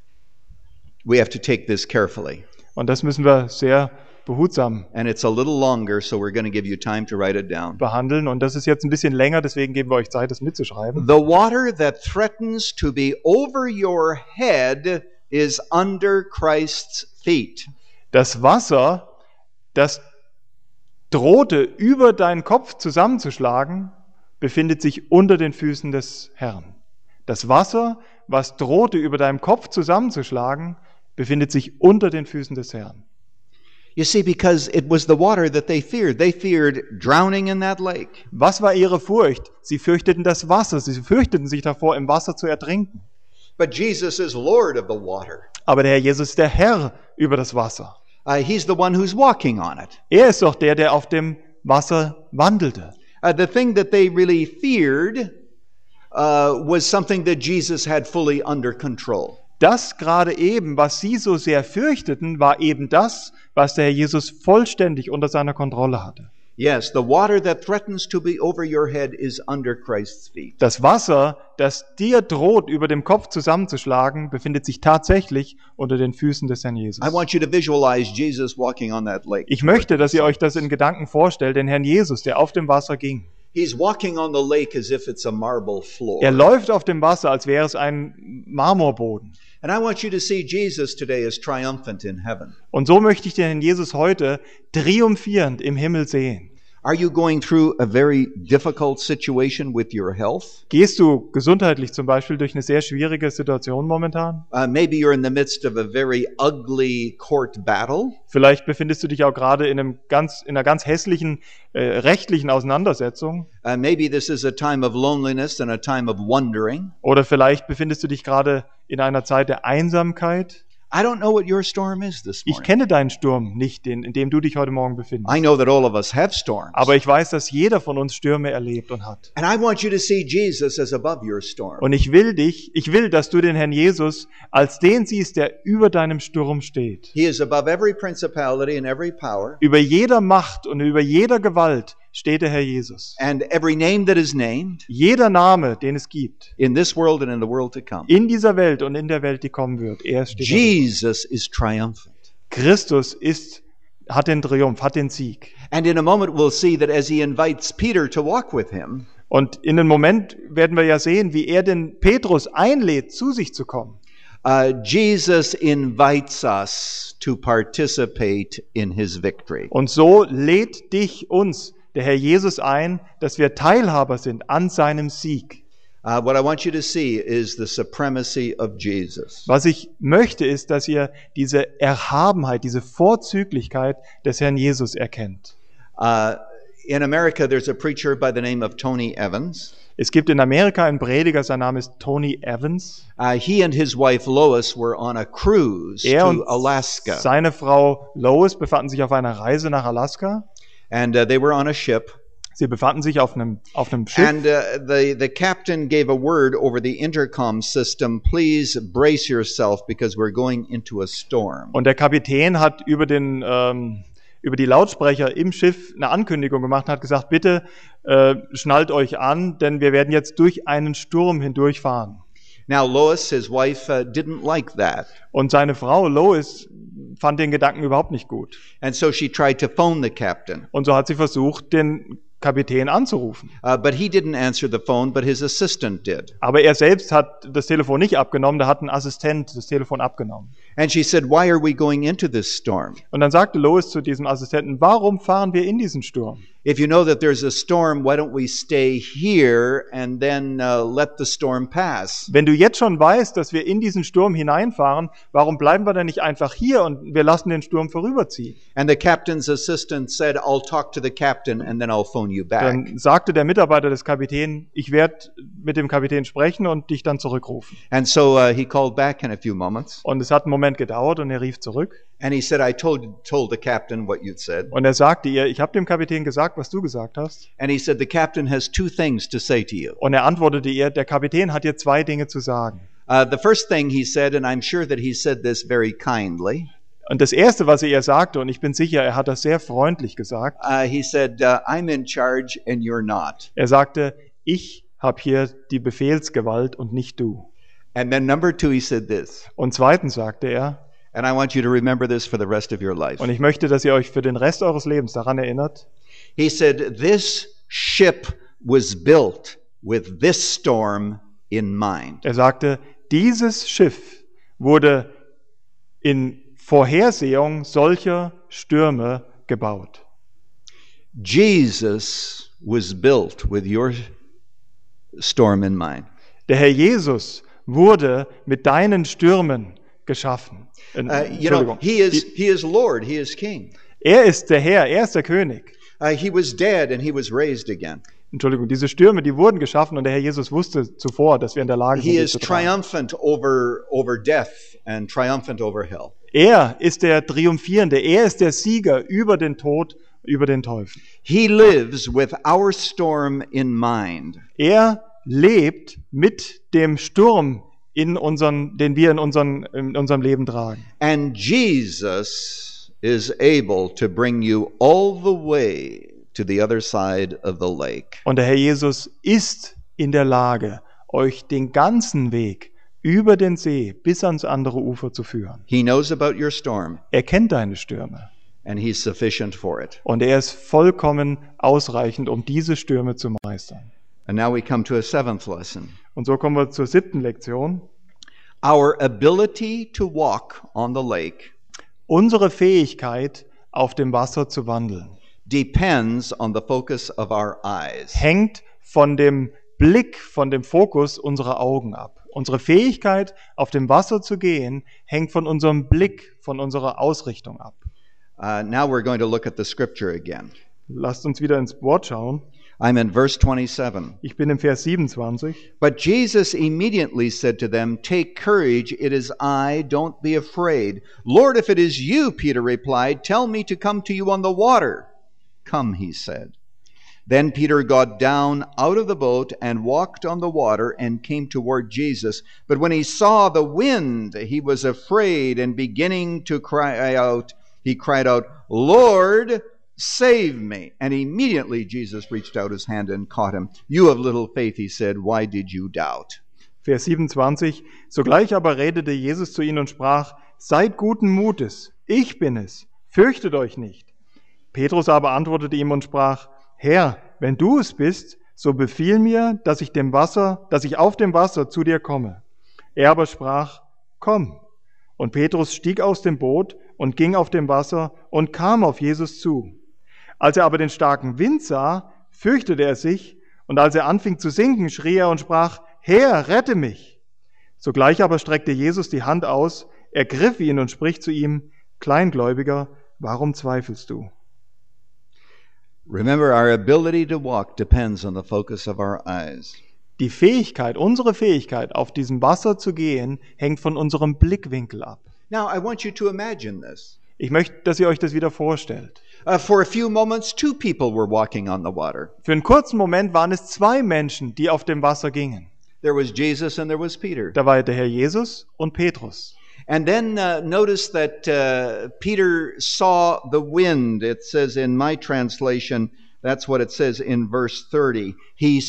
[SPEAKER 1] We have to take this carefully.
[SPEAKER 2] Und das müssen wir sehr behutsam
[SPEAKER 1] And it's a little longer, so we're going to give you time to write it down.
[SPEAKER 2] behandeln. Und das ist jetzt ein bisschen länger, deswegen geben wir euch Zeit, das mitzuschreiben.
[SPEAKER 1] The water that threatens to be over your head is under Christ's feet.
[SPEAKER 2] Das Wasser, das drohte über deinen Kopf zusammenzuschlagen, befindet sich unter den Füßen des Herrn. Das Wasser, was drohte über deinem Kopf zusammenzuschlagen, befindet sich unter den Füßen des Herrn.
[SPEAKER 1] You see, because it was the water that they feared. They feared drowning in that lake.
[SPEAKER 2] Was war ihre Furcht? Sie fürchteten das Wasser, sie fürchteten sich davor, im Wasser zu ertrinken.
[SPEAKER 1] But Jesus is Lord of the water.
[SPEAKER 2] Aber der Herr Jesus ist der Herr über das Wasser.
[SPEAKER 1] He's the one who's walking on it.
[SPEAKER 2] Er ist doch der, der auf dem Wasser wandelte.
[SPEAKER 1] The thing that they really feared was something that Jesus had fully under control.
[SPEAKER 2] Das gerade eben, was sie so sehr fürchteten, war eben das, was der Herr Jesus vollständig unter seiner Kontrolle hatte.
[SPEAKER 1] Yes, the water that threatens to be over your head is under Christ's feet.
[SPEAKER 2] Das Wasser, das dir droht, über dem Kopf zusammenzuschlagen, befindet sich tatsächlich unter den Füßen des Herrn Jesus.
[SPEAKER 1] I want you to visualize Jesus walking on that lake.
[SPEAKER 2] Ich möchte, dass ihr euch das in Gedanken vorstellt, den Herrn Jesus, der auf dem Wasser ging.
[SPEAKER 1] He's walking on the lake as if it's a marble floor.
[SPEAKER 2] Er läuft auf dem Wasser, als wäre es ein Marmorboden.
[SPEAKER 1] And I want you to see Jesus today as triumphant in heaven.
[SPEAKER 2] Und so möchte ich den Herrn Jesus heute triumphierend im Himmel sehen.
[SPEAKER 1] Are you going through a very difficult situation with your health?
[SPEAKER 2] Gehst du gesundheitlich zum Beispiel durch eine sehr schwierige Situation momentan?
[SPEAKER 1] Maybe you're in the midst of a very ugly court battle.
[SPEAKER 2] Vielleicht befindest du dich auch gerade in einer ganz hässlichen rechtlichen Auseinandersetzung.
[SPEAKER 1] Maybe this is a time of loneliness and a time of wandering.
[SPEAKER 2] Oder vielleicht befindest du dich gerade in einer Zeit der Einsamkeit.
[SPEAKER 1] I don't know what your storm is this
[SPEAKER 2] Ich
[SPEAKER 1] morning.
[SPEAKER 2] kenne deinen Sturm nicht, in dem du dich heute Morgen befindest.
[SPEAKER 1] I know that all of us have storms.
[SPEAKER 2] Aber ich weiß, dass jeder von uns Stürme erlebt und hat.
[SPEAKER 1] And I want you to see Jesus as above your storm.
[SPEAKER 2] Und ich will, dass du den Herrn Jesus als den siehst, der über deinem Sturm steht.
[SPEAKER 1] He is above every principality and every power
[SPEAKER 2] Über jeder Macht und über jeder Gewalt steht der Herr Jesus.
[SPEAKER 1] and every name that is named
[SPEAKER 2] Jeder Name, den es gibt,
[SPEAKER 1] in this world and in the world to come.
[SPEAKER 2] in dieser Welt und in der Welt, die kommen wird, er steht da.
[SPEAKER 1] Jesus is triumphant.
[SPEAKER 2] Christus hat den Triumph, hat den Sieg.
[SPEAKER 1] And in a moment we'll see that as he invites Peter to walk with him,
[SPEAKER 2] Und in einem Moment werden wir ja sehen, wie er den Petrus einlädt, zu sich zu kommen.
[SPEAKER 1] Jesus invites us to participate in his victory.
[SPEAKER 2] Und so lädt uns, der Herr Jesus, ein, dass wir Teilhaber sind an seinem Sieg.
[SPEAKER 1] What I want you to see is the supremacy of Jesus.
[SPEAKER 2] Was ich möchte, ist, dass ihr diese Erhabenheit, diese Vorzüglichkeit des Herrn Jesus erkennt.
[SPEAKER 1] In America, there's a preacher by the name of Tony Evans.
[SPEAKER 2] Es gibt in Amerika einen Prediger, sein Name ist Tony Evans.
[SPEAKER 1] He and his wife Lois were on a cruise
[SPEAKER 2] Er
[SPEAKER 1] to
[SPEAKER 2] und
[SPEAKER 1] Alaska,
[SPEAKER 2] seine Frau Lois befanden sich auf einer Reise nach Alaska.
[SPEAKER 1] and they were on a ship.
[SPEAKER 2] Sie befanden sich auf einem Schiff.
[SPEAKER 1] And the captain gave a word over the intercom system. Please brace yourself because we're going into a storm.
[SPEAKER 2] Und der Kapitän hat über die Lautsprecher im Schiff eine Ankündigung gemacht und hat gesagt, bitte schnallt euch an, denn wir werden jetzt durch einen Sturm hindurchfahren.
[SPEAKER 1] Now Lois, his wife, didn't like that,
[SPEAKER 2] Und seine Frau Lois fand den Gedanken überhaupt nicht gut.
[SPEAKER 1] and so she tried to phone the captain.
[SPEAKER 2] Und so hat sie versucht, den Kapitän anzurufen.
[SPEAKER 1] But he didn't answer the phone, but his assistant did.
[SPEAKER 2] Aber er selbst hat das Telefon nicht abgenommen, da hat ein Assistent das Telefon abgenommen.
[SPEAKER 1] And she said, "Why are we going into this storm?
[SPEAKER 2] Und dann sagte Lois zu diesem Assistenten, warum fahren wir in diesen Sturm?
[SPEAKER 1] If you know that there's a storm, why don't we stay here and then let the storm pass?"
[SPEAKER 2] Wenn du jetzt schon weißt, dass wir in diesen Sturm hineinfahren, warum bleiben wir denn nicht einfach hier und wir lassen den Sturm vorüberziehen?
[SPEAKER 1] And the captain's assistant said, "I'll talk to the captain and then I'll phone you back."
[SPEAKER 2] Dann sagte der Mitarbeiter des Kapitäns, ich werde mit dem Kapitän sprechen und dich dann zurückrufen.
[SPEAKER 1] And so he called back in a few moments,
[SPEAKER 2] Und es hat einen Moment gedauert und er rief zurück.
[SPEAKER 1] and he said, "I told the captain what you'd said."
[SPEAKER 2] Und er sagte ihr, ich habe dem Kapitän gesagt, was du gesagt hast.
[SPEAKER 1] And he said, "The captain has two things to say to you."
[SPEAKER 2] Und er antwortete ihr, der Kapitän hat dir zwei Dinge zu sagen.
[SPEAKER 1] The first thing he said, and I'm sure that he said this very kindly,
[SPEAKER 2] Und das Erste, was er ihr sagte, und ich bin sicher, er hat das sehr freundlich gesagt,
[SPEAKER 1] he said, "I'm in charge and you're not."
[SPEAKER 2] er sagte, ich habe hier die Befehlsgewalt und nicht du.
[SPEAKER 1] And then number two, he said this,
[SPEAKER 2] Und zweitens sagte er,
[SPEAKER 1] and I want you to remember this for the rest of your life.
[SPEAKER 2] und ich möchte, dass ihr euch für den Rest eures Lebens daran erinnert,
[SPEAKER 1] He said, "This ship was built with this storm in mind."
[SPEAKER 2] er sagte, dieses Schiff wurde in Vorhersehung solcher Stürme gebaut.
[SPEAKER 1] Jesus was built with your storm in mind.
[SPEAKER 2] Der Herr Jesus wurde mit deinen Stürmen geschaffen.
[SPEAKER 1] You know,
[SPEAKER 2] Entschuldigung.
[SPEAKER 1] he is Lord, he is King.
[SPEAKER 2] Er ist der Herr, er ist der König.
[SPEAKER 1] He was dead and he was raised again.
[SPEAKER 2] Entschuldigung, diese Stürme, die wurden geschaffen und der Herr Jesus wusste zuvor, dass wir in der Lage sind,
[SPEAKER 1] He
[SPEAKER 2] sie
[SPEAKER 1] is
[SPEAKER 2] zu tragen.
[SPEAKER 1] triumphant over death and triumphant over hell.
[SPEAKER 2] Er ist der Triumphierende, er ist der Sieger über den Tod, über den Teufel.
[SPEAKER 1] He lives with our storm in mind.
[SPEAKER 2] Er lebt mit dem Sturm, den wir in unserem Leben tragen.
[SPEAKER 1] And Jesus is able to bring you all the way to the other side of the lake.
[SPEAKER 2] Und der Herr Jesus ist in der Lage, euch den ganzen Weg über den See bis ans andere Ufer zu führen.
[SPEAKER 1] He knows about your storm
[SPEAKER 2] Er kennt deine Stürme
[SPEAKER 1] and he's sufficient for it.
[SPEAKER 2] und er ist vollkommen ausreichend, um diese Stürme zu meistern.
[SPEAKER 1] And now we come to a seventh lesson.
[SPEAKER 2] Und so kommen wir zur 7. Lektion.
[SPEAKER 1] Our ability to walk on the lake
[SPEAKER 2] Unsere Fähigkeit, auf dem Wasser zu wandeln,
[SPEAKER 1] depends on the focus of our eyes.
[SPEAKER 2] hängt von dem Blick, von dem Fokus unserer Augen ab. Unsere Fähigkeit, auf dem Wasser zu gehen, hängt von unserem Blick, von unserer Ausrichtung ab.
[SPEAKER 1] Now we're going to look at the scripture again.
[SPEAKER 2] Lasst uns wieder ins Wort schauen.
[SPEAKER 1] I'm in verse 27.
[SPEAKER 2] Ich bin im Vers 27.
[SPEAKER 1] But Jesus immediately said to them, "Take courage, it is I, don't be afraid." "Lord, if it is you," Peter replied, "tell me to come to you on the water." "Come," he said. Then Peter got down out of the boat and walked on the water and came toward Jesus. But when he saw the wind, he was afraid, and beginning to cry out, he cried out, "Lord, save me." And immediately Jesus reached out his hand and caught him. "You of little faith," he said, "why did you doubt?"
[SPEAKER 2] Vers 27. Sogleich aber redete Jesus zu ihnen und sprach, seid guten Mutes, ich bin es, fürchtet euch nicht. Petrus aber antwortete ihm und sprach, Herr, wenn du es bist, so befiehl mir, dass ich auf dem Wasser zu dir komme. Er aber sprach, komm. Und Petrus stieg aus dem Boot und ging auf dem Wasser und kam auf Jesus zu. Als er aber den starken Wind sah, fürchtete er sich, und als er anfing zu sinken, schrie er und sprach, Herr, rette mich. Sogleich aber streckte Jesus die Hand aus, ergriff ihn und spricht zu ihm, Kleingläubiger, warum zweifelst du?
[SPEAKER 1] Remember, our ability to walk depends on the focus of our eyes.
[SPEAKER 2] Die Fähigkeit, unsere Fähigkeit, auf diesem Wasser zu gehen, hängt von unserem Blickwinkel ab.
[SPEAKER 1] Now, I want you to imagine this.
[SPEAKER 2] Ich möchte, dass ihr euch das wieder vorstellt.
[SPEAKER 1] For a few moments, two people were walking on the water.
[SPEAKER 2] Für einen kurzen Moment waren es zwei Menschen, die auf dem Wasser gingen.
[SPEAKER 1] There was Jesus and there was Peter.
[SPEAKER 2] Da war der Herr Jesus und Petrus.
[SPEAKER 1] And then notice that Peter saw the wind. It says in my translation, that's what it says in verse 30. He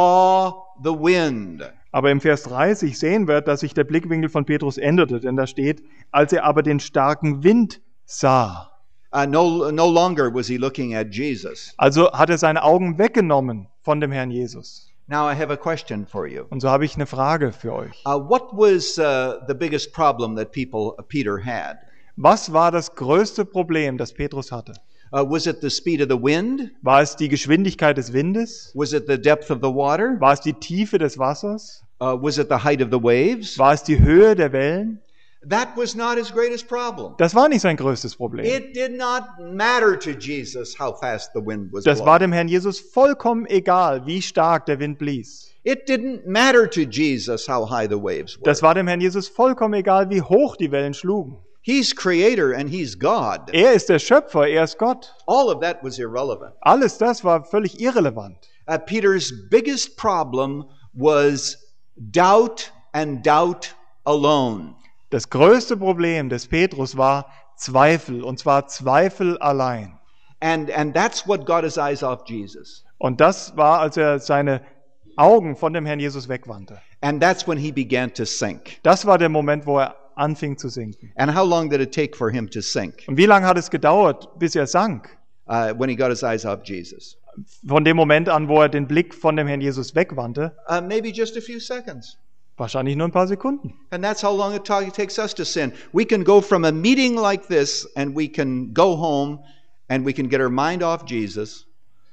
[SPEAKER 1] saw the wind.
[SPEAKER 2] Aber im Vers 30 sehen wir, dass sich der Blickwinkel von Petrus änderte, denn da steht, als er aber den starken Wind sah.
[SPEAKER 1] No longer was he looking at Jesus.
[SPEAKER 2] Also hat er seine Augen weggenommen von dem Herrn Jesus.
[SPEAKER 1] Now I have a question for you.
[SPEAKER 2] Und so habe ich eine Frage für euch.
[SPEAKER 1] What was the biggest problem that Peter had?
[SPEAKER 2] Was war das größte Problem, das Petrus hatte?
[SPEAKER 1] Was it the speed of the wind?
[SPEAKER 2] War es die Geschwindigkeit des Windes?
[SPEAKER 1] Was it the depth of the water?
[SPEAKER 2] War es die Tiefe des Wassers?
[SPEAKER 1] Was it the height of the waves?
[SPEAKER 2] War es die Höhe der Wellen?
[SPEAKER 1] That was not his greatest problem.
[SPEAKER 2] Das war nicht sein größtes Problem.
[SPEAKER 1] It did not matter to Jesus how fast the wind was
[SPEAKER 2] Das
[SPEAKER 1] blowing.
[SPEAKER 2] war dem Herrn Jesus vollkommen egal, wie stark der Wind blies.
[SPEAKER 1] It didn't matter to Jesus how high the waves were.
[SPEAKER 2] Das war dem Herrn Jesus vollkommen egal, wie hoch die Wellen schlugen.
[SPEAKER 1] He's creator and he's God.
[SPEAKER 2] Er ist der Schöpfer, er ist Gott.
[SPEAKER 1] All of that was irrelevant.
[SPEAKER 2] Alles das war völlig irrelevant.
[SPEAKER 1] Peter's biggest problem was doubt and doubt alone.
[SPEAKER 2] Das größte Problem des Petrus war Zweifel, und zwar Zweifel allein.
[SPEAKER 1] And that's what got his eyes off Jesus.
[SPEAKER 2] Und das war, als er seine Augen von dem Herrn Jesus wegwandte.
[SPEAKER 1] And that's when he began to sink.
[SPEAKER 2] Das war der Moment, wo er anfing zu sinken.
[SPEAKER 1] And how long did it take for him to sink?
[SPEAKER 2] Und wie lange hat es gedauert, bis er sank?
[SPEAKER 1] When he got his eyes off Jesus?
[SPEAKER 2] Von dem Moment an, wo er den Blick von dem Herrn Jesus wegwandte?
[SPEAKER 1] Maybe just a few seconds.
[SPEAKER 2] Wahrscheinlich nur ein paar Sekunden.
[SPEAKER 1] And that's how long it takes us to sin. We can go from a meeting like this and we can go home and we can get our mind off Jesus.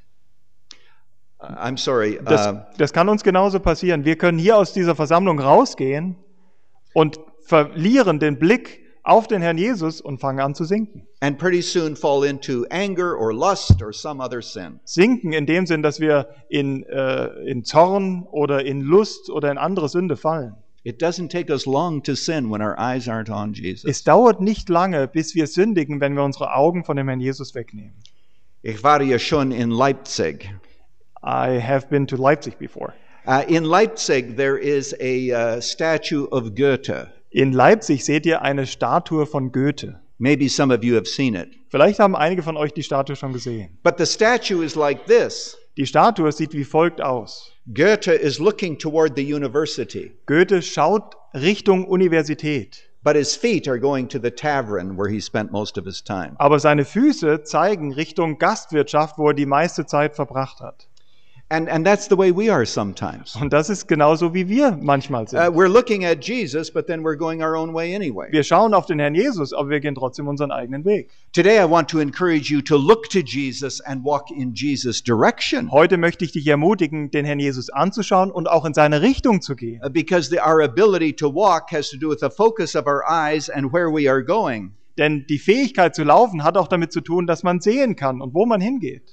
[SPEAKER 1] I'm sorry.
[SPEAKER 2] Das kann uns genauso passieren. Wir können hier aus dieser Versammlung rausgehen und verlieren den Blick auf den Herrn Jesus und fangen an zu sinken.
[SPEAKER 1] And pretty soon fall into anger or lust or some other sin.
[SPEAKER 2] Sinken in dem Sinn, dass wir in Zorn oder in Lust oder in andere Sünde fallen.
[SPEAKER 1] It doesn't take us long to sin when our eyes aren't on Jesus.
[SPEAKER 2] Es dauert nicht lange, bis wir sündigen, wenn wir unsere Augen von dem Herrn Jesus wegnehmen.
[SPEAKER 1] Ich war ja schon in Leipzig.
[SPEAKER 2] I have been to Leipzig before.
[SPEAKER 1] In Leipzig there is a statue of Goethe.
[SPEAKER 2] In Leipzig seht ihr eine Statue von Goethe.
[SPEAKER 1] Maybe some of you have seen it.
[SPEAKER 2] Vielleicht haben einige von euch die Statue schon gesehen.
[SPEAKER 1] But the statue is like this.
[SPEAKER 2] Die Statue sieht wie folgt aus.
[SPEAKER 1] Goethe is looking toward the university.
[SPEAKER 2] Goethe schaut Richtung Universität.
[SPEAKER 1] But his feet are going to the tavern where he spent most of his time.
[SPEAKER 2] Aber seine Füße zeigen Richtung Gastwirtschaft, wo er die meiste Zeit verbracht hat.
[SPEAKER 1] And that's the way we are sometimes.
[SPEAKER 2] Und das ist genauso, wie wir manchmal sind.
[SPEAKER 1] We're looking at Jesus, but then we're going our own way anyway.
[SPEAKER 2] Wir schauen auf den Herrn Jesus, aber wir gehen trotzdem unseren eigenen Weg.
[SPEAKER 1] Today I want to encourage you to look to Jesus and walk in Jesus' direction.
[SPEAKER 2] Heute möchte ich dich ermutigen, den Herrn Jesus anzuschauen und auch in seine Richtung zu gehen.
[SPEAKER 1] Because our ability to walk has to do with the focus of our eyes and where we are going.
[SPEAKER 2] Denn die Fähigkeit zu laufen hat auch damit zu tun, dass man sehen kann und wo man hingeht.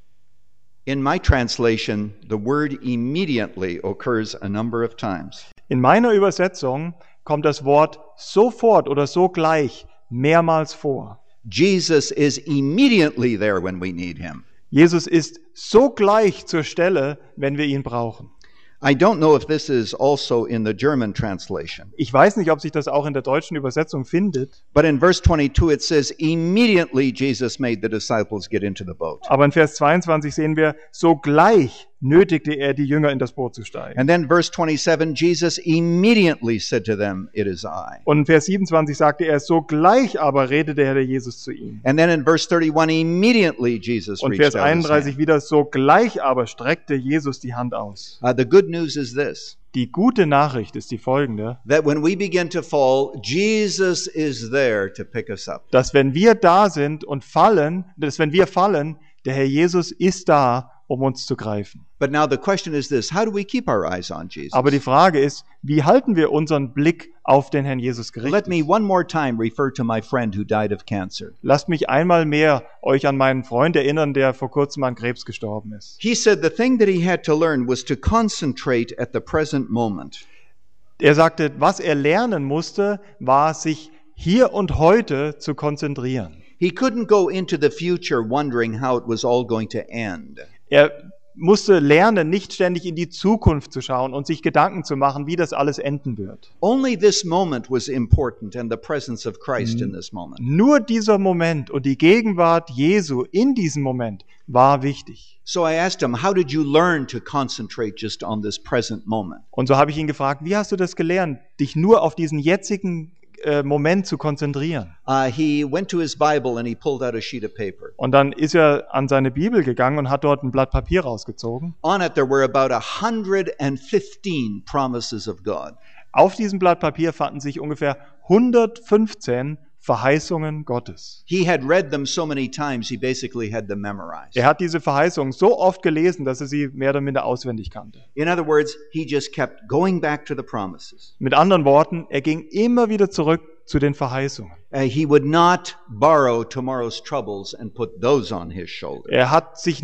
[SPEAKER 1] In my translation, the word immediately occurs a number of times.
[SPEAKER 2] In meiner Übersetzung kommt das Wort sofort oder sogleich mehrmals vor.
[SPEAKER 1] Jesus is immediately there when we need him.
[SPEAKER 2] Jesus ist sogleich zur Stelle, wenn wir ihn brauchen.
[SPEAKER 1] I don't know if this is also in the German translation.
[SPEAKER 2] Ich weiß nicht, ob sich das auch in der deutschen Übersetzung findet,
[SPEAKER 1] But in verse 22 it says, immediately Jesus made the disciples get into the boat.
[SPEAKER 2] aber in Vers 22 sehen wir, sogleich nötigte er die Jünger in das Boot zu steigen.
[SPEAKER 1] And then verse 27, Jesus immediately said to them, it is I.
[SPEAKER 2] Und in Vers 27 sagte er, sogleich aber redete der Herr Jesus zu ihm.
[SPEAKER 1] And then in verse 31, immediately Jesus
[SPEAKER 2] Und
[SPEAKER 1] reached
[SPEAKER 2] Vers
[SPEAKER 1] out his
[SPEAKER 2] 31
[SPEAKER 1] hand.
[SPEAKER 2] wieder, sogleich aber streckte Jesus die Hand aus.
[SPEAKER 1] The good news is this,
[SPEAKER 2] Die gute Nachricht ist die folgende,
[SPEAKER 1] that when we begin to fall, Jesus is there to pick us up.
[SPEAKER 2] dass wenn wir da sind und fallen, dass wenn wir fallen, der Herr Jesus ist da, um uns zu greifen.
[SPEAKER 1] But now the question is this, how do we keep our eyes on Jesus?
[SPEAKER 2] Aber die Frage ist, wie halten wir unseren Blick auf den Herrn Jesus
[SPEAKER 1] Let
[SPEAKER 2] gerichtet?
[SPEAKER 1] me one more time refer to my friend who died of cancer.
[SPEAKER 2] Lasst mich einmal mehr euch an meinen Freund erinnern, der vor kurzem an Krebs gestorben ist.
[SPEAKER 1] He said the thing that he had to learn was to concentrate at the present moment.
[SPEAKER 2] Er sagte, was er lernen musste, war, sich hier und heute zu konzentrieren.
[SPEAKER 1] He couldn't go into the future wondering how it was all going to end.
[SPEAKER 2] Er musste lernen, nicht ständig in die Zukunft zu schauen und sich Gedanken zu machen, wie das alles enden wird.
[SPEAKER 1] Only this moment was important and the presence of Christ in this moment.
[SPEAKER 2] Nur dieser Moment und die Gegenwart Jesu in diesem Moment war wichtig.
[SPEAKER 1] So I asked him, how did you learn to concentrate just on this present moment?
[SPEAKER 2] Und so habe ich ihn gefragt, wie hast du das gelernt, dich nur auf diesen jetzigen Moment zu konzentrieren?
[SPEAKER 1] He went to his Bible and he pulled out a sheet of paper.
[SPEAKER 2] Und dann ist er an seine Bibel gegangen und hat dort ein Blatt Papier rausgezogen.
[SPEAKER 1] On it there were about 115 promises of God.
[SPEAKER 2] Auf diesem Blatt Papier fanden sich ungefähr 115 Verheißungen Gottes.
[SPEAKER 1] He had read them so many times he basically had them memorized.
[SPEAKER 2] Er hat diese Verheißungen so oft gelesen, dass er sie mehr oder minder auswendig kannte.
[SPEAKER 1] In other words, he just kept going back to the promises.
[SPEAKER 2] Mit anderen Worten, er ging immer wieder zurück zu den Verheißungen.
[SPEAKER 1] He would not borrow tomorrow's troubles and put those on his shoulders.
[SPEAKER 2] Er hat sich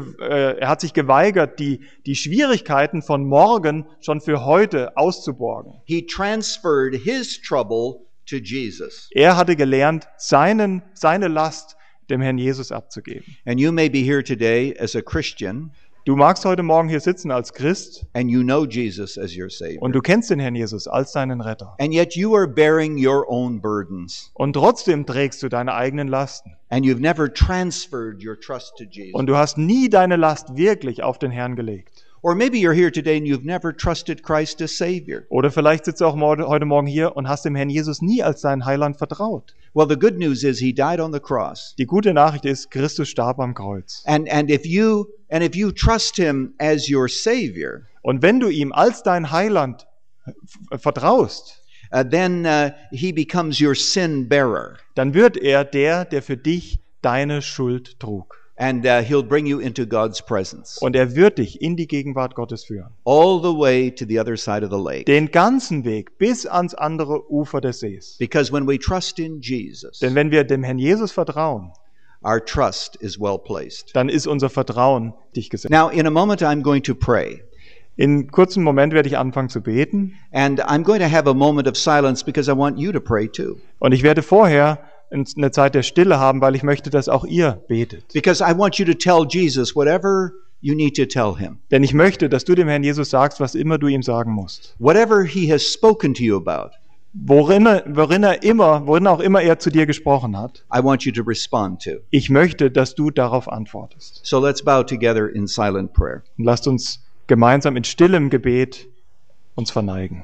[SPEAKER 2] geweigert, die Schwierigkeiten von morgen schon für heute auszuborgen.
[SPEAKER 1] He transferred his trouble to Jesus.
[SPEAKER 2] Er hatte gelernt, seine Last dem Herrn Jesus abzugeben.
[SPEAKER 1] And you may be here today as a Christian
[SPEAKER 2] Du magst heute Morgen hier sitzen als Christ
[SPEAKER 1] and you know Jesus as your Savior.
[SPEAKER 2] und du kennst den Herrn Jesus als deinen Retter.
[SPEAKER 1] And yet you are bearing your own burdens.
[SPEAKER 2] Und trotzdem trägst du deine eigenen Lasten.
[SPEAKER 1] And you've never transferred your trust to Jesus.
[SPEAKER 2] Und du hast nie deine Last wirklich auf den Herrn gelegt.
[SPEAKER 1] Or maybe you're here today and you've never trusted Christ as Savior.
[SPEAKER 2] Oder vielleicht sitzt du auch heute Morgen hier und hast dem Herrn Jesus nie als deinen Heiland vertraut.
[SPEAKER 1] Well, the good news is he died on the cross.
[SPEAKER 2] Die gute Nachricht ist, Christus starb am Kreuz.
[SPEAKER 1] And if you trust him as your Savior,
[SPEAKER 2] Und wenn du ihm als dein Heiland vertraust,
[SPEAKER 1] then he becomes your sin bearer.
[SPEAKER 2] dann wird er der für dich deine Schuld trug.
[SPEAKER 1] And he'll bring you into God's presence.
[SPEAKER 2] Und er wird dich in die Gegenwart Gottes führen.
[SPEAKER 1] All the way to the other side of the lake.
[SPEAKER 2] Den ganzen Weg bis ans andere Ufer des Sees.
[SPEAKER 1] Because when we trust in Jesus,
[SPEAKER 2] Denn wenn wir dem Herrn Jesus vertrauen,
[SPEAKER 1] our trust is well placed.
[SPEAKER 2] dann ist unser Vertrauen dich gesetzt.
[SPEAKER 1] Now, in a moment, I'm going to pray.
[SPEAKER 2] In kurzem Moment werde ich anfangen zu beten.
[SPEAKER 1] And I'm going to have a moment of silence because I want you to pray too.
[SPEAKER 2] Und ich werde vorher eine Zeit der Stille haben, weil ich möchte, dass auch ihr betet.
[SPEAKER 1] Because I want you to tell Jesus whatever you need to tell him.
[SPEAKER 2] Denn ich möchte, dass du dem Herrn Jesus sagst, was immer du ihm sagen musst.
[SPEAKER 1] Whatever he has spoken to you about,
[SPEAKER 2] Worin auch immer er zu dir gesprochen hat.
[SPEAKER 1] I want you to respond to.
[SPEAKER 2] Ich möchte, dass du darauf antwortest.
[SPEAKER 1] So let's bow together in silent prayer.
[SPEAKER 2] Und lasst uns gemeinsam in stillem Gebet uns verneigen.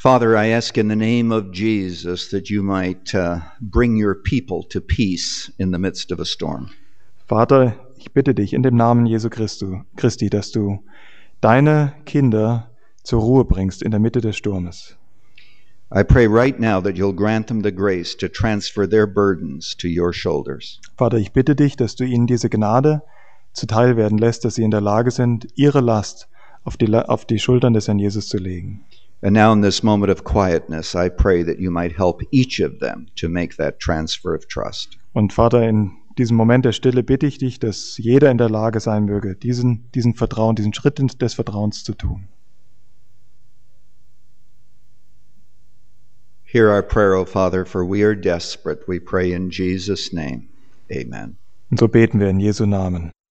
[SPEAKER 1] Father, I ask in the name of Jesus that you might bring your people to peace in the midst of a storm.
[SPEAKER 2] Vater, ich bitte dich in dem Namen Jesu Christi, dass du deine Kinder zur Ruhe bringst in der Mitte des Sturmes.
[SPEAKER 1] I pray right now that you'll grant them the grace to transfer their burdens to your shoulders.
[SPEAKER 2] Vater, ich bitte dich, dass du ihnen diese Gnade zuteil werden lässt, dass sie in der Lage sind, ihre Last auf die Schultern des Herrn Jesus zu legen.
[SPEAKER 1] And now in this moment of quietness, I pray that you might help each of them to make that transfer of trust.
[SPEAKER 2] Und Vater, in diesem Moment der Stille bitte ich dich, dass jeder in der Lage sein möge, diesen Schritt des Vertrauens zu tun.
[SPEAKER 1] Hear our prayer, O Father, for we are desperate. We pray in Jesus' name. Amen.
[SPEAKER 2] Und so beten wir in Jesu Namen.